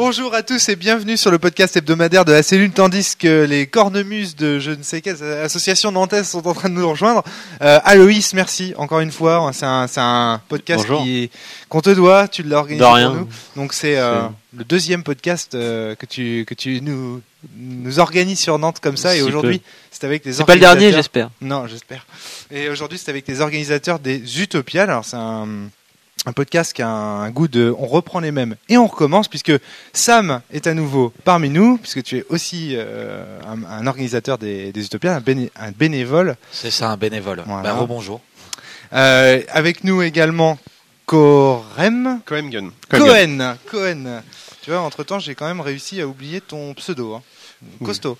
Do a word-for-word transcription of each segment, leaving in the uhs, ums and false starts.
Bonjour à tous et bienvenue sur le podcast hebdomadaire de la cellule, tandis que les cornemuses de je ne sais quelle association nantaise sont en train de nous rejoindre. Euh, Aloïs, merci encore une fois. C'est un, c'est un podcast qui, qu'on te doit, tu l'as organisé pour nous. Donc c'est, euh, c'est... le deuxième podcast euh, que tu, que tu nous, nous organises sur Nantes comme ça. Si et aujourd'hui, peu. c'est avec les c'est organisateurs. C'est pas le dernier, j'espère. Non, j'espère. Et aujourd'hui, c'est avec les organisateurs des Utopiales. Alors c'est un... Un podcast qui a un goût de... On reprend les mêmes et on recommence puisque Sam est à nouveau parmi nous, puisque tu es aussi euh, un, un organisateur des, des Utopiales, un, béné, un bénévole. C'est ça, un bénévole. Voilà. Ben, rebonjour. Euh, avec nous également Corem. Cohen. Cohen. Cohen. Tu vois, entre-temps, j'ai quand même réussi à oublier ton pseudo. Hein. Costaud.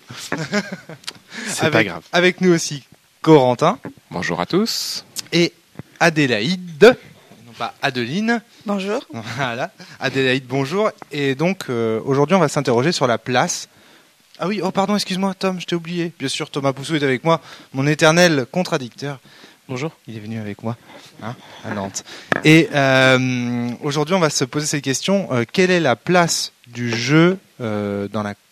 C'est avec, pas grave. Avec nous aussi Corentin. Bonjour à tous. Et Adélaïde. Pas Adeline. Bonjour. Voilà. Adélaïde, bonjour. Et donc, euh, aujourd'hui, on va s'interroger sur la place. Ah oui, oh pardon, excuse-moi, Tom, je t'ai oublié. Bien sûr, Thomas Poussou est avec moi, mon éternel contradicteur. Bonjour. Il est venu avec moi, hein, à Nantes. Et euh, aujourd'hui, on va se poser cette question. Euh, quelle est la place du jeu euh, dans la...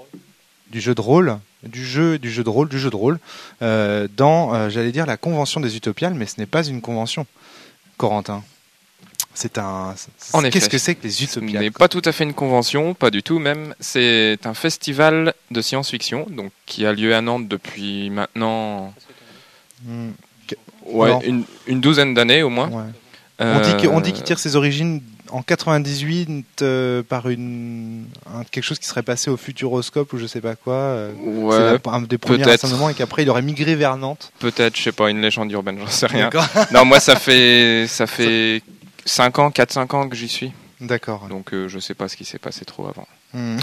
du jeu de rôle du jeu, du jeu de rôle, du jeu de rôle, euh, dans, euh, j'allais dire, la convention des Utopiales, mais ce n'est pas une convention. Corentin. C'est un. C'est, en qu'est-ce effet, que c'est que les Utopiales? Ce n'est pas tout à fait une convention, pas du tout même. C'est un festival de science-fiction, donc qui a lieu à Nantes depuis maintenant, mmh. ouais, une, une douzaine d'années au moins. Ouais. Euh... On dit que, on dit qu'il tire ses origines en quatre-vingt-dix-huit euh, par une un, quelque chose qui serait passé au Futuroscope ou je sais pas quoi. Euh, ouais, c'est la, un des premiers rassemblements et qu'après il aurait migré vers Nantes. Peut-être, je sais pas, une légende urbaine, j'en sais rien. Non, moi ça fait ça fait cinq ans, quatre cinq ans que j'y suis. D'accord. Donc euh, je sais pas ce qui s'est passé trop avant. Mmh.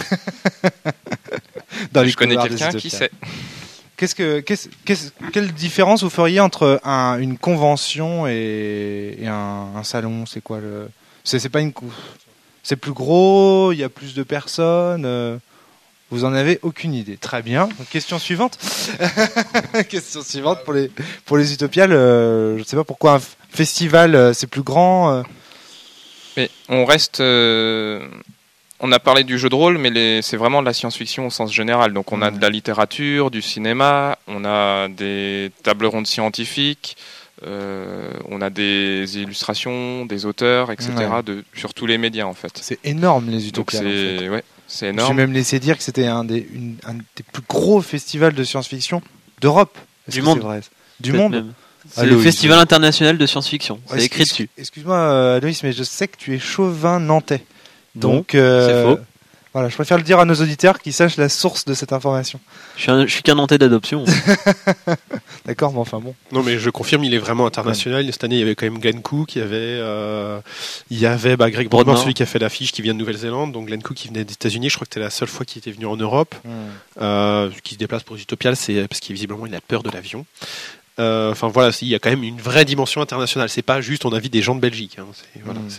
Dans je connais quelqu'un qui sait. Qu'est-ce que, qu'est-ce, qu'est-ce, quelle différence vous feriez entre un, une convention et, et un, un salon? C'est quoi le... C'est, c'est pas une... C'est plus gros, il y a plus de personnes, euh, vous en avez aucune idée. Très bien. Donc, question suivante. Question suivante pour les, pour les Utopiales. Euh, je ne sais pas pourquoi un f- festival, euh, c'est plus grand. Euh. Mais on reste... Euh... On a parlé du jeu de rôle, mais les, c'est vraiment de la science-fiction au sens général. Donc on a de la littérature, du cinéma, on a des tables rondes scientifiques, euh, on a des illustrations, des auteurs, et cetera. Ouais. De, sur tous les médias en fait. C'est énorme les Utopiales. Donc c'est, en fait. ouais, c'est énorme. J'ai même laissé dire que c'était un des, une, un des plus gros festivals de science-fiction d'Europe. Est-ce du que monde. C'est vrai du Peut-être monde. Même. C'est Aloïs. Le Festival international de science-fiction. C'est ouais, écrit dessus. Excuse-moi, Aloïs, mais je sais que tu es chauvin nantais. Donc, non, euh, c'est faux. Voilà, je préfère le dire à nos auditeurs qu'ils sachent la source de cette information. Je suis, un, je suis qu'un Nantais d'adoption. D'accord, mais enfin bon. Non, mais je confirme, il est vraiment international. Ouais. Cette année, il y avait quand même Glenn Cook, il y avait, euh, il y avait bah, Greg Broadmoor, celui qui a fait l'affiche, qui vient de Nouvelle-Zélande. Donc Glenn Cook, qui venait des États-Unis. Je crois que c'était la seule fois qu'il était venu en Europe. Mm. Euh, qui se déplace pour Utopiales, c'est parce qu'il visiblement il a peur de l'avion. Enfin euh, voilà, il y a quand même une vraie dimension internationale. C'est pas juste on invite des gens de Belgique. Hein. C'est, voilà, mmh.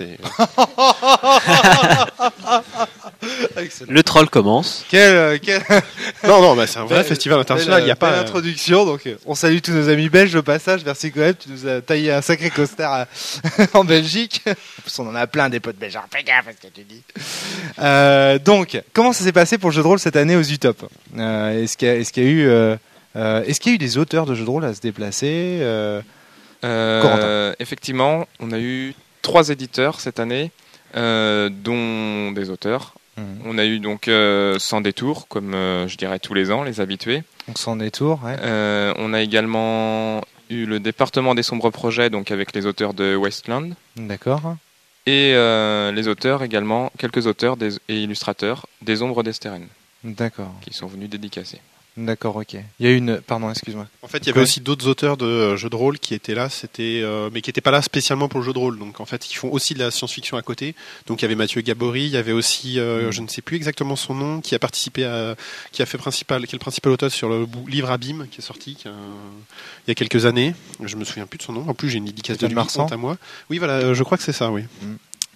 c'est... Le troll commence. Quel, quel... non non, bah, c'est un vrai belle, festival international. Il y a pas d'introduction. Donc on salue tous nos amis belges au passage. Merci quand même. Tu nous as taillé un sacré costard à... en Belgique. En plus on en a plein des potes belges. Fais gaffe à ce que tu dis. Euh, donc comment ça s'est passé pour le jeu de rôle cette année aux Utop? euh, Est-ce qu'il y a, est-ce qu'il y a eu euh... Euh, est-ce qu'il y a eu des auteurs de jeux de rôle à se déplacer euh... Euh, Effectivement, on a eu trois éditeurs cette année, euh, dont des auteurs. Mmh. On a eu donc euh, Sans Détour, comme euh, je dirais tous les ans, les habitués. Donc Sans Détour, ouais. Euh, on a également eu le département des sombres projets, donc avec les auteurs de Wasteland. D'accord. Et euh, les auteurs également, quelques auteurs des, et illustrateurs des Ombres d'Estérène. D'accord. Qui sont venus dédicacer. D'accord, ok. Il y a une, pardon, excuse-moi. En fait, il y avait aussi d'autres auteurs de euh, jeux de rôle qui étaient là, c'était, euh, mais qui n'étaient pas là spécialement pour le jeu de rôle. Donc, en fait, ils font aussi de la science-fiction à côté. Donc, il y avait Mathieu Gabory, il y avait aussi, euh, mmh. je ne sais plus exactement son nom, qui a participé à, qui a fait principal, qui est le principal auteur sur le livre Abîme qui est sorti qui a, il y a quelques années. Je me souviens plus de son nom. En plus, j'ai une dédicace de lui quant à moi. Oui, voilà, je crois que c'est ça, oui. Mmh.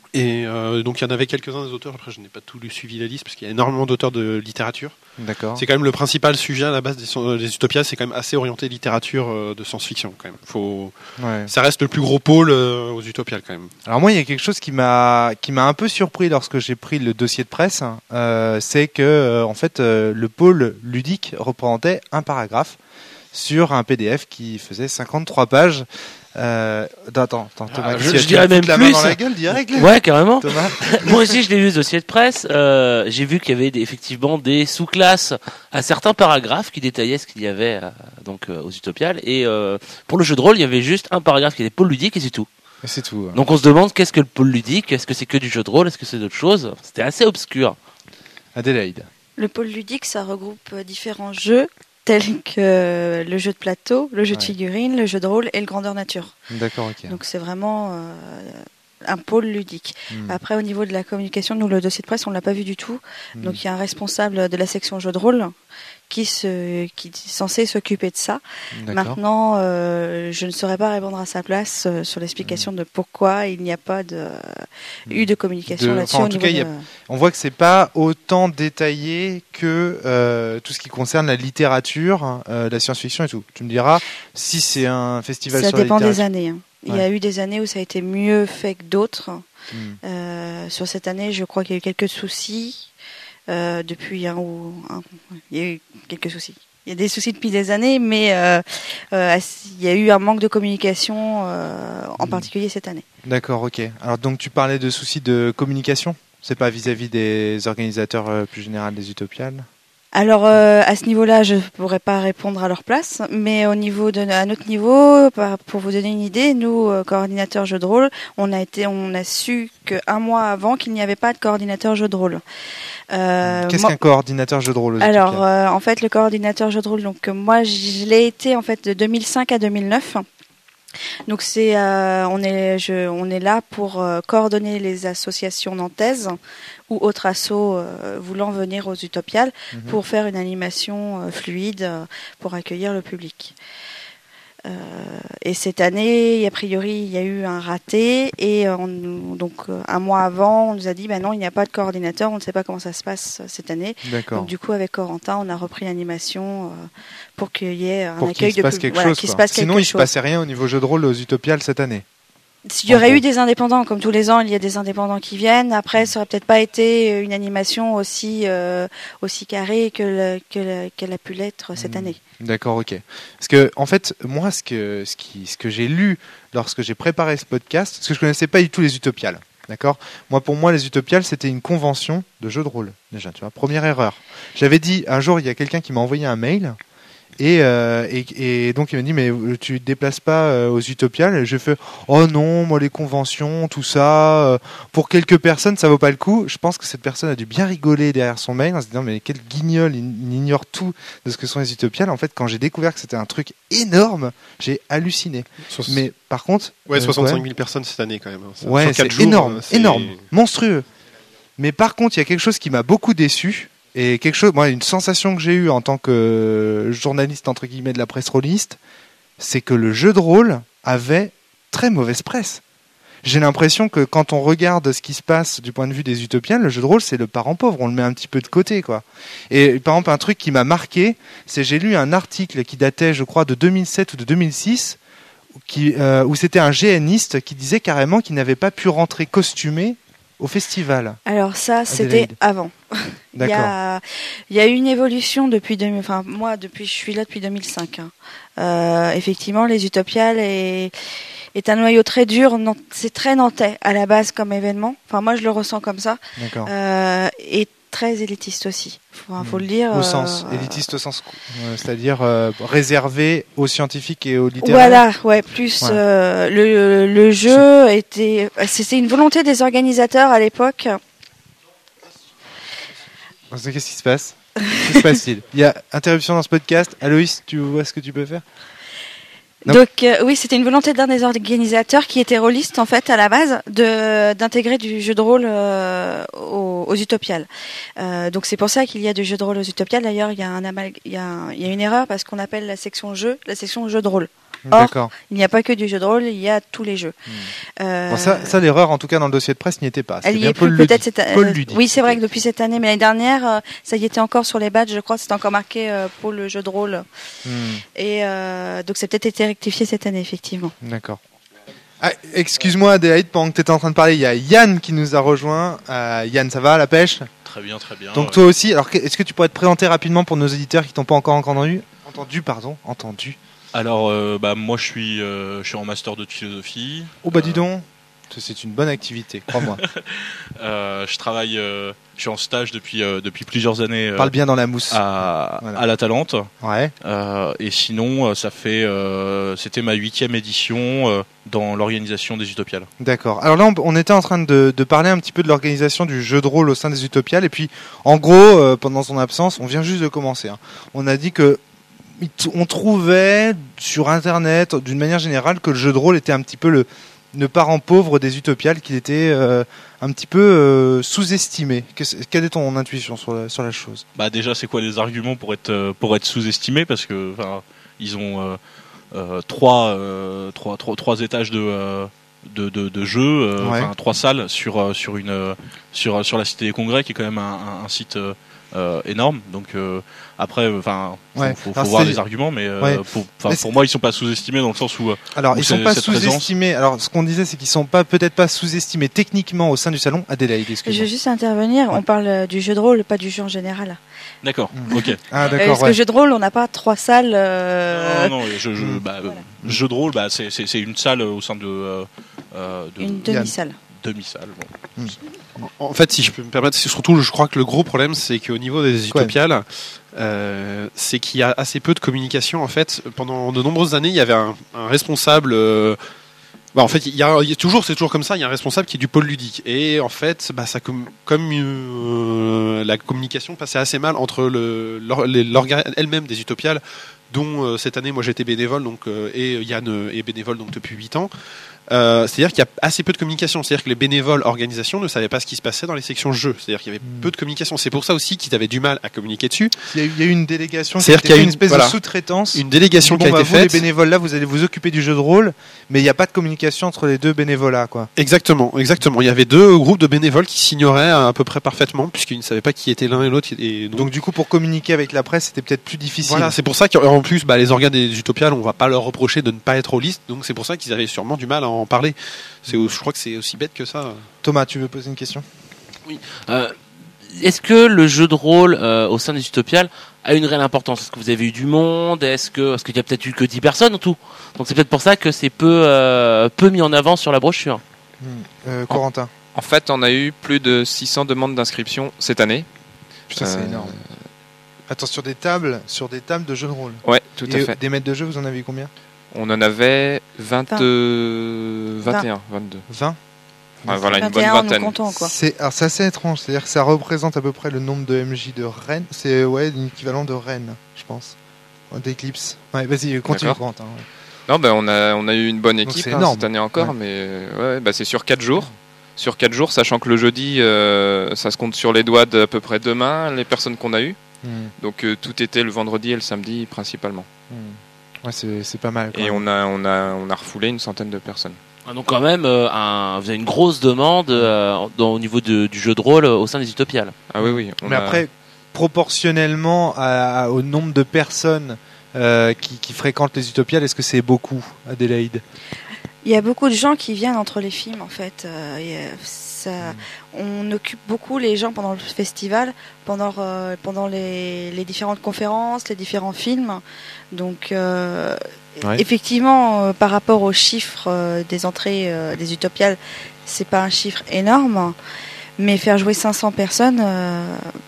Et euh, donc il y en avait quelques-uns des auteurs, après je n'ai pas tout lu, suivi la liste, parce qu'il y a énormément d'auteurs de littérature. D'accord. C'est quand même le principal sujet à la base des, des Utopias, c'est quand même assez orienté littérature euh, de science-fiction quand même. Faut... Ouais. Ça reste le plus gros pôle euh, aux Utopias quand même. Alors moi il y a quelque chose qui m'a, qui m'a un peu surpris lorsque j'ai pris le dossier de presse, euh, c'est que euh, en fait euh, le pôle ludique représentait un paragraphe sur un P D F qui faisait cinquante-trois pages. Euh, attends, attends, Thomas, ah, je, je dirais même la plus. Main dans la gueule, direct, ouais, carrément. Thomas. Moi aussi, je l'ai vu ce dossier de presse. Euh, j'ai vu qu'il y avait des, effectivement des sous-classes à certains paragraphes qui détaillaient ce qu'il y avait euh, donc euh, aux Utopiales. Et euh, pour le jeu de rôle, il y avait juste un paragraphe qui était pôle ludique et c'est tout. Et c'est tout. Ouais. Donc on se demande qu'est-ce que le pôle ludique, est-ce que c'est que du jeu de rôle, est-ce que c'est d'autres choses. C'était assez obscur. Adélaïde. Le pôle ludique, ça regroupe différents jeux, tels que le jeu de plateau, le jeu ouais. de figurines, le jeu de rôle et le grandeur nature. D'accord, ok. Donc c'est vraiment euh, un pôle ludique. Hmm. Après, au niveau de la communication, nous, le dossier de presse, on ne l'a pas vu du tout. Hmm. Donc il y a un responsable de la section jeu de rôle qui, se, qui est censé s'occuper de ça. D'accord. Maintenant, euh, je ne saurais pas répondre à sa place euh, sur l'explication hmm. de pourquoi il n'y a pas de, euh, eu de communication de, là-dessus. Enfin, en tout cas, de... y a, on voit que c'est pas autant détaillé que euh, tout ce qui concerne la littérature, euh, la science-fiction et tout. Tu me diras si c'est un festival ça sur la littérature. Ça dépend des années. Hein. Il ouais. y a eu des années où ça a été mieux fait que d'autres. Hmm. Euh, sur cette année, je crois qu'il y a eu quelques soucis. Euh, depuis un ou un, il y a eu quelques soucis. Il y a des soucis depuis des années, mais euh, euh, il y a eu un manque de communication, euh, en mmh. particulier cette année. D'accord, ok. Alors donc tu parlais de soucis de communication. C'est pas vis-à-vis des organisateurs euh, plus généraux des Utopiales? Alors euh, à ce niveau-là, je ne pourrais pas répondre à leur place, mais au niveau de, à notre niveau, pour vous donner une idée, nous euh, coordinateurs jeux de rôle, on a été, on a su qu'un mois avant qu'il n'y avait pas de coordinateur jeu de rôle. Euh, Qu'est-ce moi, qu'un coordinateur jeu de rôle? Alors, euh, en fait, le coordinateur jeu de rôle, donc moi, je l'ai été en fait de deux mille cinq à deux mille neuf. Donc c'est, euh, on est, je, on est là pour euh, coordonner les associations nantaises ou autres assos euh, voulant venir aux Utopiales mmh. pour faire une animation euh, fluide euh, pour accueillir le public. Euh, et cette année, a priori, il y a eu un raté et on, donc un mois avant, on nous a dit ben non, il n'y a pas de coordinateur, on ne sait pas comment ça se passe cette année. D'accord. Donc du coup, avec Corentin, on a repris l'animation euh, pour qu'il y ait un pour accueil qu'il se passe de quelque voilà, chose. Qu'il se passe Sinon, quelque il ne se passait rien au niveau jeu de rôle aux Utopiales cette année. Il y aurait eu des indépendants, comme tous les ans, il y a des indépendants qui viennent. Après, ça aurait peut-être pas été une animation aussi euh, aussi carrée que le, que le, qu'elle a pu l'être cette mmh. année. D'accord, ok. Parce que en fait, moi, ce que ce qui ce que j'ai lu lorsque j'ai préparé ce podcast, parce que je connaissais pas du tout les Utopiales. D'accord. Moi, pour moi, les Utopiales, c'était une convention de jeux de rôle. Déjà, tu vois, première erreur. J'avais dit un jour, il y a quelqu'un qui m'a envoyé un mail. Et, euh, et, et donc il m'a dit mais tu te déplaces pas euh, aux Utopiales? Et j'ai fait oh non, moi les conventions, tout ça, euh, pour quelques personnes ça vaut pas le coup. Je pense que cette personne a dû bien rigoler derrière son mail en se disant mais quel guignol, il, il ignore tout de ce que sont les Utopiales. En fait, quand j'ai découvert que c'était un truc énorme, j'ai halluciné. Soix... Mais par contre, ouais, soixante-cinq mille euh, personnes cette année quand même. Hein. Ouais, c'est jours, énorme, c'est... énorme, monstrueux. Mais par contre, il y a quelque chose qui m'a beaucoup déçu. Et quelque chose, moi, une sensation que j'ai eue en tant que journaliste entre guillemets de la presse rôliste, c'est que le jeu de rôle avait très mauvaise presse. J'ai l'impression que quand on regarde ce qui se passe du point de vue des Utopiales, le jeu de rôle c'est le parent pauvre, on le met un petit peu de côté, quoi. Et par exemple, un truc qui m'a marqué, c'est j'ai lu un article qui datait, je crois, de deux mille sept ou de deux mille six, qui, euh, où c'était un géaniste qui disait carrément qu'il n'avait pas pu rentrer costumé au festival. Alors ça, c'était Adélaïde. Avant. Il y a, il y a eu une évolution depuis deux mille, enfin moi depuis je suis là depuis deux mille cinq. Hein. Euh, effectivement, les Utopiales est, est un noyau très dur, c'est très nantais à la base comme événement. Enfin moi je le ressens comme ça. D'accord. Euh, et très élitiste aussi. Faut, mmh. faut le dire. Au sens euh, élitiste au sens, euh, c'est-à-dire euh, réservé aux scientifiques et aux littéraires. Voilà, ouais, plus ouais. Euh, le le jeu c'est... était, c'était une volonté des organisateurs à l'époque. Qu'est-ce qui se passe? Qu'est-ce qui se passe-t-il? Il y a interruption dans ce podcast. Aloïs, tu vois ce que tu peux faire? Non. Donc euh, oui, c'était une volonté d'un des organisateurs qui était rôliste en fait à la base de d'intégrer du jeu de rôle euh, aux, aux Utopiales. Euh, donc c'est pour ça qu'il y a du jeu de rôle aux Utopiales. D'ailleurs, il y a un amal... il y a un... il y a une erreur parce qu'on appelle la section jeu la section jeu de rôle. Or, D'accord. il n'y a pas que du jeu de rôle, il y a tous les jeux. Mmh. Euh... Bon, ça, ça l'erreur, en tout cas, dans le dossier de presse, n'y était pas. Elle y est plus, peut-être cette année. Euh, oui, c'est vrai que depuis cette année, mais l'année dernière, euh, ça y était encore sur les badges, je crois, c'était encore marqué euh, pour le jeu de rôle. Mmh. Et euh, donc, ça a peut-être été rectifié cette année, effectivement. D'accord. Ah, excuse-moi, Adélaïde, pendant que tu étais en train de parler, il y a Yann qui nous a rejoint. Euh, Yann, ça va, la pêche ? Très bien, très bien. Donc ouais. toi aussi, alors est-ce que tu pourrais te présenter rapidement pour nos éditeurs qui t'ont pas encore entendu ? Entendu, pardon, entendu. Alors, euh, bah, moi, je suis, euh, je suis en master de philosophie. Oh bah dis donc, c'est une bonne activité, crois-moi. euh, je travaille, euh, je suis en stage depuis euh, depuis plusieurs années. Euh, Parle bien dans la mousse. À, voilà. à la Talente. Ouais. Euh, et sinon, ça fait, euh, c'était ma huitième édition euh, dans l'organisation des Utopiales. D'accord. Alors là, on, on était en train de, de parler un petit peu de l'organisation du jeu de rôle au sein des Utopiales. Et puis, en gros, euh, pendant son absence, on vient juste de commencer. Hein. On a dit que on trouvait sur Internet, d'une manière générale, que le jeu de rôle était un petit peu le, le parent pauvre des Utopiales, qu'il était euh, un petit peu euh, sous-estimé. Quelle est ton intuition sur la, sur la chose ? Bah déjà, c'est quoi les arguments pour être pour être sous-estimé ? Parce que ils ont euh, euh, trois, euh, trois, trois, trois étages de euh, de, de, de jeu, euh, ouais. trois salles sur sur une sur sur la Cité des Congrès, qui est quand même un, un, un site euh, Euh, énorme. Donc euh, après, enfin, ouais. faut, faut, faut voir les arguments, mais euh, ouais. pour, pour moi, ils sont pas sous-estimés dans le sens où. Alors, où ils sont pas sous-estimés. Alors, ce qu'on disait, c'est qu'ils sont pas peut-être pas sous-estimés techniquement au sein du salon. Adélaïde, excuse-moi. Je veux juste intervenir. Ouais. On parle du jeu de rôle, pas du jeu en général. D'accord. Ok. Ah d'accord. Euh, parce ouais. que jeu de rôle, on n'a pas trois salles. Euh... Non, non. Je, je, bah, voilà. Jeu de rôle, bah, c'est, c'est, c'est une salle au sein de. Euh, de une demi-salle. Demi-salle. Bon. Mmh. En fait, si je peux me permettre, c'est surtout, je crois que le gros problème, c'est qu'au niveau des Utopiales, euh, c'est qu'il y a assez peu de communication. En fait, pendant de nombreuses années, il y avait un, un responsable. Euh, bah, en fait, il y, a, il y a toujours, c'est toujours comme ça. Il y a un responsable qui est du pôle ludique, et en fait, bah, ça comme, comme euh, la communication passait assez mal entre le, l'organe elle-même des Utopiales, dont euh, cette année, moi, j'étais bénévole, donc euh, et Yann est bénévole donc depuis huit ans. Euh, c'est-à-dire qu'il y a assez peu de communication. C'est-à-dire que les bénévoles organisations ne savaient pas ce qui se passait dans les sections jeux. C'est-à-dire qu'il y avait mmh. peu de communication. C'est pour ça aussi qu'ils avaient du mal à communiquer dessus. Il y a eu, il y a eu une délégation. C'est-à-dire qu'il y a eu une espèce voilà, de sous-traitance. Une délégation bon, qui a bah, été vous, faite. Les bénévoles là, vous allez vous occuper du jeu de rôle, mais il n'y a pas de communication entre les deux bénévolats, quoi. Exactement, exactement. Il y avait deux groupes de bénévoles qui s'ignoraient à peu près parfaitement, puisqu'ils ne savaient pas qui était l'un et l'autre. Et donc, donc du coup, pour communiquer avec la presse, c'était peut-être plus difficile. Voilà, c'est pour ça qu'en plus, bah, les organes des Utopiales, on va pas leur reprocher de ne pas être aux listes. Donc c'est pour ça qu'ils avaient sûrement du mal à en parler. C'est, je crois que c'est aussi bête que ça. Thomas, tu veux poser une question ? Oui. Euh, est-ce que le jeu de rôle euh, au sein des Utopiales a une réelle importance ? Est-ce que vous avez eu du monde ? Est-ce que, parce qu'il y a peut-être eu que dix personnes en tout. Donc c'est peut-être pour ça que c'est peu, euh, peu mis en avant sur la brochure. Mmh. Euh, Corentin. En, en fait, on a eu plus de six cents demandes d'inscription cette année. Putain, euh... c'est énorme. Attends, sur des tables, sur des tables de jeux de rôle. Ouais, tout Et à fait. Des maîtres de jeu, vous en avez eu combien ? On en avait vingt, vingt. Euh, vingt et un, vingt-deux. vingt Ouais, voilà, une bonne vingtaine. Comptons, quoi. C'est, alors, c'est assez étrange, c'est-à-dire que ça représente à peu près le nombre de M J de Rennes. C'est ouais, l'équivalent de Rennes, je pense. D'Eclipse. Ouais, vas-y, continue, Corentin. Ouais. Non, ben, on, a, on a eu une bonne équipe hein, cette année encore, ouais. mais ouais, bah, c'est sur quatre jours. Sur quatre jours, sachant que le jeudi, euh, ça se compte sur les doigts d'à peu près deux mains, les personnes qu'on a eues. Mm. Donc euh, tout était le vendredi et le samedi principalement. Mm. Ouais, c'est, c'est pas mal. Et on a, on, a, on a refoulé une centaine de personnes. Donc quand même, euh, un, vous avez une grosse demande euh, dans, au niveau de, du jeu de rôle euh, au sein des Utopiales. Ah oui, oui. Mais a... après, proportionnellement à, à, au nombre de personnes euh, qui, qui fréquentent les Utopiales, est-ce que c'est beaucoup, Adélaïde ? Il y a beaucoup de gens qui viennent entre les films, en fait. Euh, ça, mmh. On occupe beaucoup les gens pendant le festival, pendant, euh, pendant les, les différentes conférences, les différents films. Donc, euh, ouais. effectivement, euh, par rapport aux chiffres euh, des entrées euh, des Utopiales, c'est pas un chiffre énorme, mais faire jouer cinq cents personnes, euh,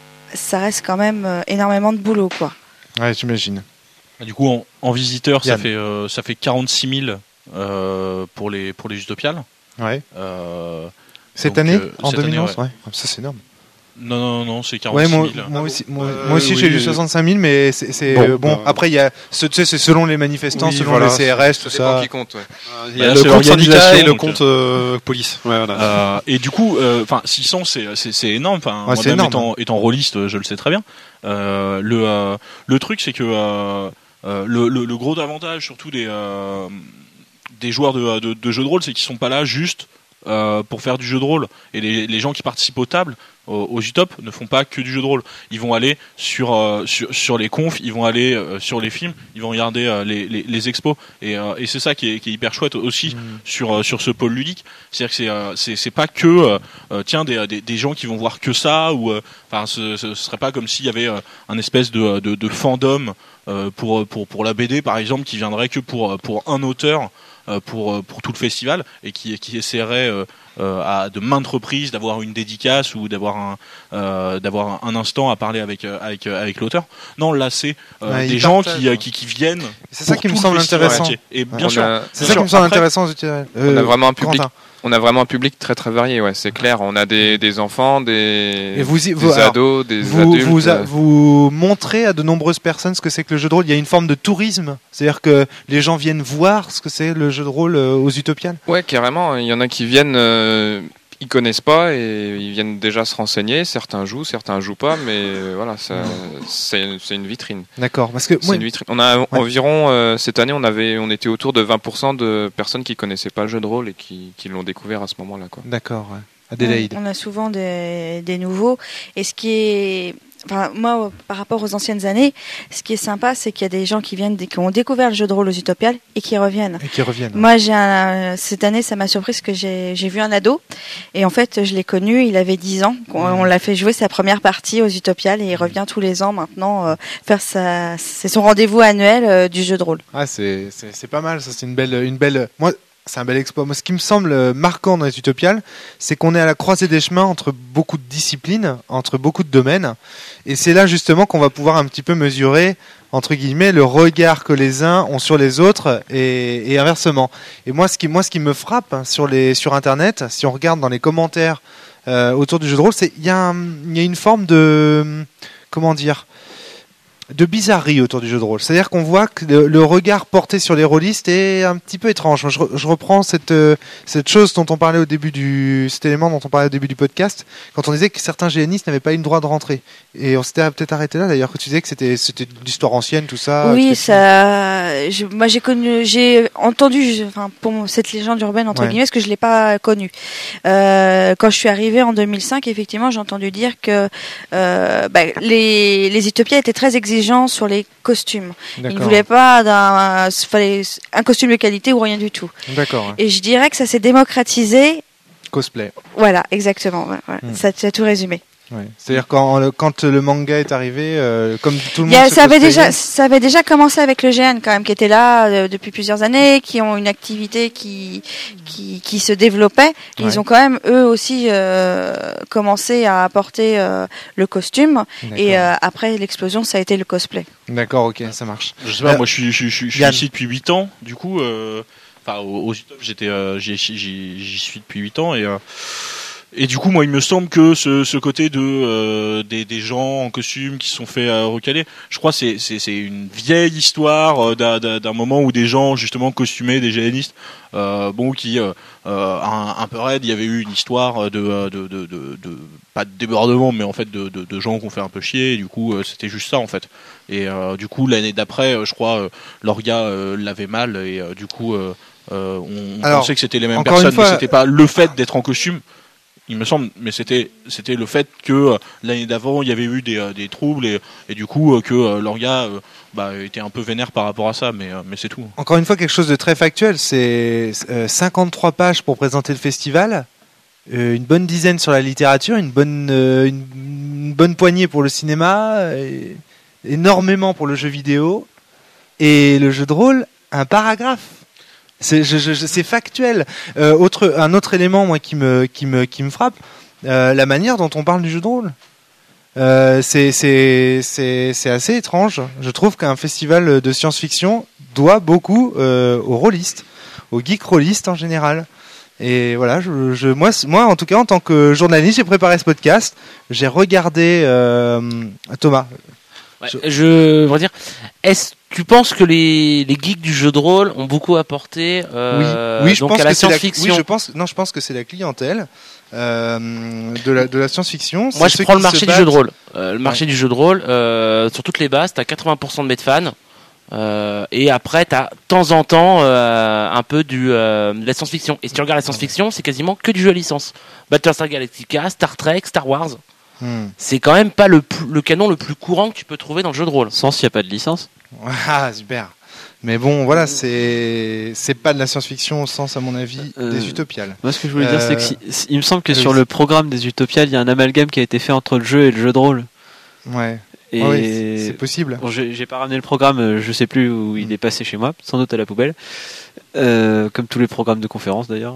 ça reste quand même euh, énormément de boulot, quoi. Ouais, j'imagine. Du coup, en, en visiteurs, ça fait, euh, ça fait quarante-six mille euh, pour les pour les Utopiales. Ouais. Euh, cette donc, année, euh, en cette deux mille onze, année, ouais. ouais. Ça c'est énorme. Non, non, non, c'est quarante-six mille. Ouais, moi, moi aussi, moi, euh, moi aussi oui, j'ai oui, eu soixante-cinq mille, mais c'est, c'est bon. Euh, bon bah, après, il y a, tu sais, c'est selon les manifestants, oui, selon voilà, les C R S, tout ça. Qui compte, ouais. Il y a bah, le compte syndicat et le compte euh, police. Ouais, voilà. euh, et du coup, enfin, euh, six cents, c'est, c'est, c'est énorme. Enfin, ouais, moi-même étant, étant rôliste, je le sais très bien. Euh, le, euh, le truc, c'est que. Euh, euh, le, le, le gros avantage surtout des euh, des joueurs de, de, de jeux de rôle, c'est qu'ils sont pas là juste euh, pour faire du jeu de rôle. Et les, les gens qui participent aux tables, aux, aux Utop, ne font pas que du jeu de rôle. Ils vont aller sur euh, sur, sur les confs, ils vont aller euh, sur les films, ils vont regarder euh, les, les, les expos. Et, euh, et c'est ça qui est, qui est hyper chouette aussi mmh. sur euh, sur ce pôle ludique. C'est-à-dire que c'est euh, c'est, c'est pas que euh, tiens des, des des gens qui vont voir que ça, ou enfin euh, ce, ce serait pas comme s'il y avait euh, un espèce de de, de fandom euh, pour pour pour la B D par exemple, qui viendrait que pour pour un auteur pour pour tout le festival, et qui qui essaierait euh, euh, à de maintes reprises d'avoir une dédicace ou d'avoir un euh, d'avoir un instant à parler avec avec avec l'auteur. Non, là c'est euh, ouais, des gens qui, ouais. qui qui viennent. C'est ça qui me semble intéressant. Et bien sûr, a... c'est ça qui me semble Après, intéressant. Euh, on a vraiment un public. Quentin. On a vraiment un public très très varié, ouais, c'est clair. On a des, des enfants, des, et vous, des vous, ados, des vous, adultes. Vous, a, vous montrez à de nombreuses personnes ce que c'est que le jeu de rôle. Il y a une forme de tourisme, c'est-à-dire que les gens viennent voir ce que c'est le jeu de rôle aux Utopiales. Ouais, carrément. Il y en a qui viennent, euh, ils connaissent pas et ils viennent déjà se renseigner. Certains jouent, certains jouent pas, mais euh, voilà, ça, c'est, c'est une vitrine. D'accord, parce que c'est moi, une vitrine. On a ouais. environ euh, cette année, on avait, on était autour de vingt pour cent de personnes qui connaissaient pas le jeu de rôle et qui, qui l'ont découvert à ce moment-là, quoi. D'accord. Ouais. Adélaïde. On, on a souvent des, des nouveaux, et ce qui est Enfin, moi, par rapport aux anciennes années, ce qui est sympa, c'est qu'il y a des gens qui viennent, qui ont découvert le jeu de rôle aux Utopiales et qui reviennent. Et qui reviennent. Moi, j'ai un, cette année, ça m'a surpris parce que j'ai, j'ai vu un ado, et en fait, je l'ai connu, il avait dix ans. On, on l'a fait jouer sa première partie aux Utopiales, et il revient tous les ans maintenant euh, faire sa, c'est son rendez-vous annuel euh, du jeu de rôle. Ah, c'est, c'est, c'est pas mal, ça, c'est une belle, une belle. Moi, c'est un bel exploit. Moi, ce qui me semble marquant dans les Utopiales, c'est qu'on est à la croisée des chemins entre beaucoup de disciplines, entre beaucoup de domaines. Et c'est là, justement, qu'on va pouvoir un petit peu mesurer, entre guillemets, le regard que les uns ont sur les autres et, et inversement. Et moi, ce qui, moi, ce qui me frappe sur, les, sur Internet, si on regarde dans les commentaires euh, autour du jeu de rôle, c'est qu'il y, y a une forme de... Comment dire ? de bizarrerie autour du jeu de rôle. C'est-à-dire qu'on voit que le, le regard porté sur les rôlistes est un petit peu étrange. Je, je reprends cette, euh, cette chose dont on parlait au début du, cet élément dont on parlait au début du podcast, quand on disait que certains G N istes n'avaient pas eu le droit de rentrer. Et on s'était peut-être arrêté là d'ailleurs, que tu disais que c'était, c'était de l'histoire ancienne, tout ça. Oui, ça, je, moi j'ai connu, j'ai entendu, je, enfin, pour cette légende urbaine, entre ouais. guillemets, parce que je l'ai pas connue. Euh, quand je suis arrivée en deux mille cinq, effectivement, j'ai entendu dire que, euh, bah, les, les Utopias étaient très exigeants sur les costumes. D'accord. Ils ne voulaient pas d'un, fallait un costume de qualité ou rien du tout. D'accord. Ouais. Et je dirais que ça s'est démocratisé. Cosplay. Voilà, exactement. Ouais, ouais. Mmh. Ça, ça a tout résumé. Ouais. C'est-à-dire quand le, quand le manga est arrivé, euh, comme tout le monde a, se ça avait cosplayait. déjà, ça avait déjà commencé avec le G N quand même, qui était là euh, depuis plusieurs années, qui ont une activité qui qui, qui se développait. Ouais. Ils ont quand même eux aussi euh, commencé à apporter euh, le costume. D'accord. Et euh, après l'explosion, ça a été le cosplay. D'accord, ok, ça marche. Je sais pas, euh, moi je suis je, je, je suis ici depuis huit ans, du coup, euh, enfin aux, aux Utop, j'étais, euh, j'y, j'y, j'y suis depuis huit ans et. Euh, Et du coup, moi, il me semble que ce, ce côté de euh, des, des gens en costume qui se sont fait euh, recaler, je crois, c'est c'est c'est une vieille histoire euh, d'un, d'un moment où des gens justement costumés, des G N istes, euh, bon, qui euh, un, un peu raide, il y avait eu une histoire de de de, de, de pas de débordement, mais en fait de, de de gens qui ont fait un peu chier. Et du coup, euh, c'était juste ça en fait. Et euh, du coup, l'année d'après, euh, je crois, euh, l'orga euh, l'avait mal et euh, du coup, euh, euh, on, on Alors, pensait que c'était les mêmes personnes, fois, mais c'était pas le fait d'être en costume. Il me semble, mais c'était c'était le fait que euh, l'année d'avant il y avait eu des euh, des troubles et et du coup euh, que euh, l'orga euh, bah était un peu vénère par rapport à ça, mais euh, mais c'est tout. Encore une fois, quelque chose de très factuel, c'est euh, cinquante-trois pages pour présenter le festival, euh, une bonne dizaine sur la littérature, une bonne euh, une, une bonne poignée pour le cinéma, et énormément pour le jeu vidéo et le jeu de rôle, un paragraphe. C'est, je, je, c'est factuel. Euh, autre, un autre élément, moi, qui me, qui me, qui me frappe, euh, la manière dont on parle du jeu de rôle. Euh, c'est, c'est, c'est, c'est assez étrange. Je trouve qu'un festival de science-fiction doit beaucoup euh, aux rôlistes, aux geeks rôlistes en général. Et voilà, je, je, moi, moi, en tout cas, en tant que journaliste, j'ai préparé ce podcast. J'ai regardé euh, Thomas. Ouais, je... je veux dire, est-ce tu penses que les, les geeks du jeu de rôle ont beaucoup apporté euh, oui. Oui, je donc pense à la que science-fiction. C'est la, oui, je pense, non, je pense que c'est la clientèle euh, de, la, de la science-fiction. Moi, je prends le marché du battent. jeu de rôle. Euh, le marché ouais. du jeu de rôle, euh, sur toutes les bases, t'as quatre-vingts pour cent de mes fans. Euh, et après, t'as de temps en temps euh, un peu du, euh, de la science-fiction. Et si tu regardes la science-fiction, c'est quasiment que du jeu à licence. Battlestar Galactica, Star Trek, Star Wars. Hmm. C'est quand même pas le, le canon le plus courant que tu peux trouver dans le jeu de rôle. Sans s'il n'y a pas de licence. Ah, super. Mais bon, voilà, c'est c'est pas de la science-fiction au sens, à mon avis, euh, des utopiales. Moi, ce que je voulais euh, dire, c'est que si, si, il me semble que sur le programme des utopiales, il y a un amalgame qui a été fait entre le jeu et le jeu de rôle. Ouais. Et oh oui, c'est possible. Bon, j'ai, j'ai pas ramené le programme, je sais plus où il est passé chez moi, sans doute à la poubelle, euh, comme tous les programmes de conférence d'ailleurs.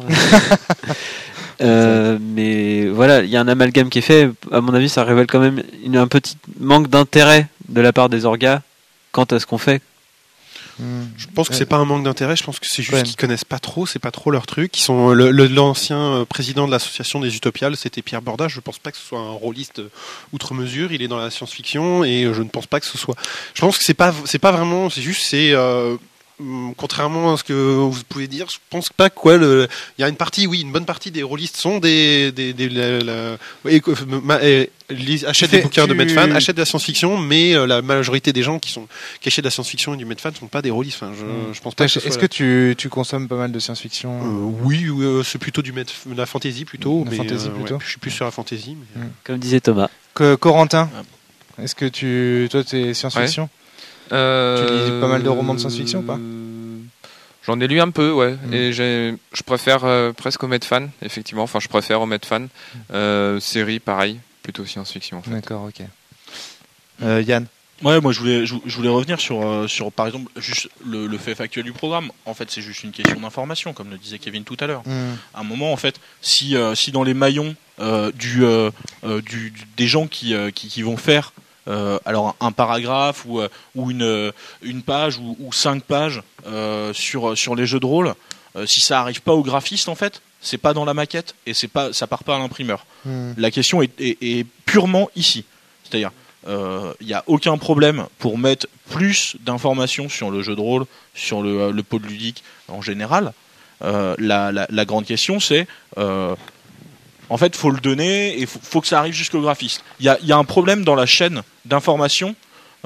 euh, mais voilà, il y a un amalgame qui est fait. À mon avis, ça révèle quand même une, un petit manque d'intérêt de la part des orgas quant à ce qu'on fait. Je pense que c'est pas un manque d'intérêt, je pense que c'est juste ouais. qu'ils connaissent pas trop, c'est pas trop leur truc. Ils sont le, le, l'ancien président de l'association des Utopiales, c'était Pierre Bordas. Je pense pas que ce soit un rôliste outre mesure. Il est dans la science-fiction et je ne pense pas que ce soit. Je pense que c'est pas c'est pas vraiment, c'est juste c'est. Euh, Contrairement à ce que vous pouvez dire, je pense pas quoi. Le... Il y a une partie, oui, une bonne partie des rôlistes sont des, des, des la, la... Et, et, et, achètent des bouquins tu... de Medfan, achètent de la science-fiction, mais euh, la majorité des gens qui sont qui achètent de la science-fiction et du Medfan ne sont pas des rôlistes. Enfin, je, mmh. je pense pas. Que Est-ce que tu, tu consommes pas mal de science-fiction euh, Oui, euh, c'est plutôt du Med... de la fantasy plutôt. La mais, fantasy euh, plutôt. Ouais, je suis plus sur la fantasy. Mais... Mmh. Comme disait Thomas. Que, Corentin, est-ce que tu, toi, t'es science-fiction ouais. euh... Tu lis pas mal de romans de science-fiction ou pas? J'en ai lu un peu, ouais, mmh. et j'ai, je préfère euh, presque au Medfan, effectivement, enfin je préfère au Medfan. Euh, série, pareil, plutôt science-fiction en fait. D'accord, ok. Euh, Yann? Ouais, moi je voulais, je, je voulais revenir sur, euh, sur par exemple, juste le, le fait factuel du programme. En fait, c'est juste une question d'information, comme le disait Kevin tout à l'heure. Mmh. À un moment, en fait, si, euh, si dans les maillons euh, du, euh, euh, du, du, des gens qui, euh, qui, qui vont faire Euh, alors un paragraphe ou, euh, ou une, une page ou, ou cinq pages euh, sur, sur les jeux de rôle, euh, si ça arrive pas au graphiste en fait, c'est pas dans la maquette et c'est pas, ça part pas à l'imprimeur. Mmh. La question est, est, est purement ici. C'est-à-dire, il euh, n'y a aucun problème pour mettre plus d'informations sur le jeu de rôle, sur le, le pôle ludique en général. Euh, la, la, la grande question c'est... Euh, En fait, faut le donner et il faut, faut que ça arrive jusqu'au graphiste. Il y a, y a un problème dans la chaîne d'information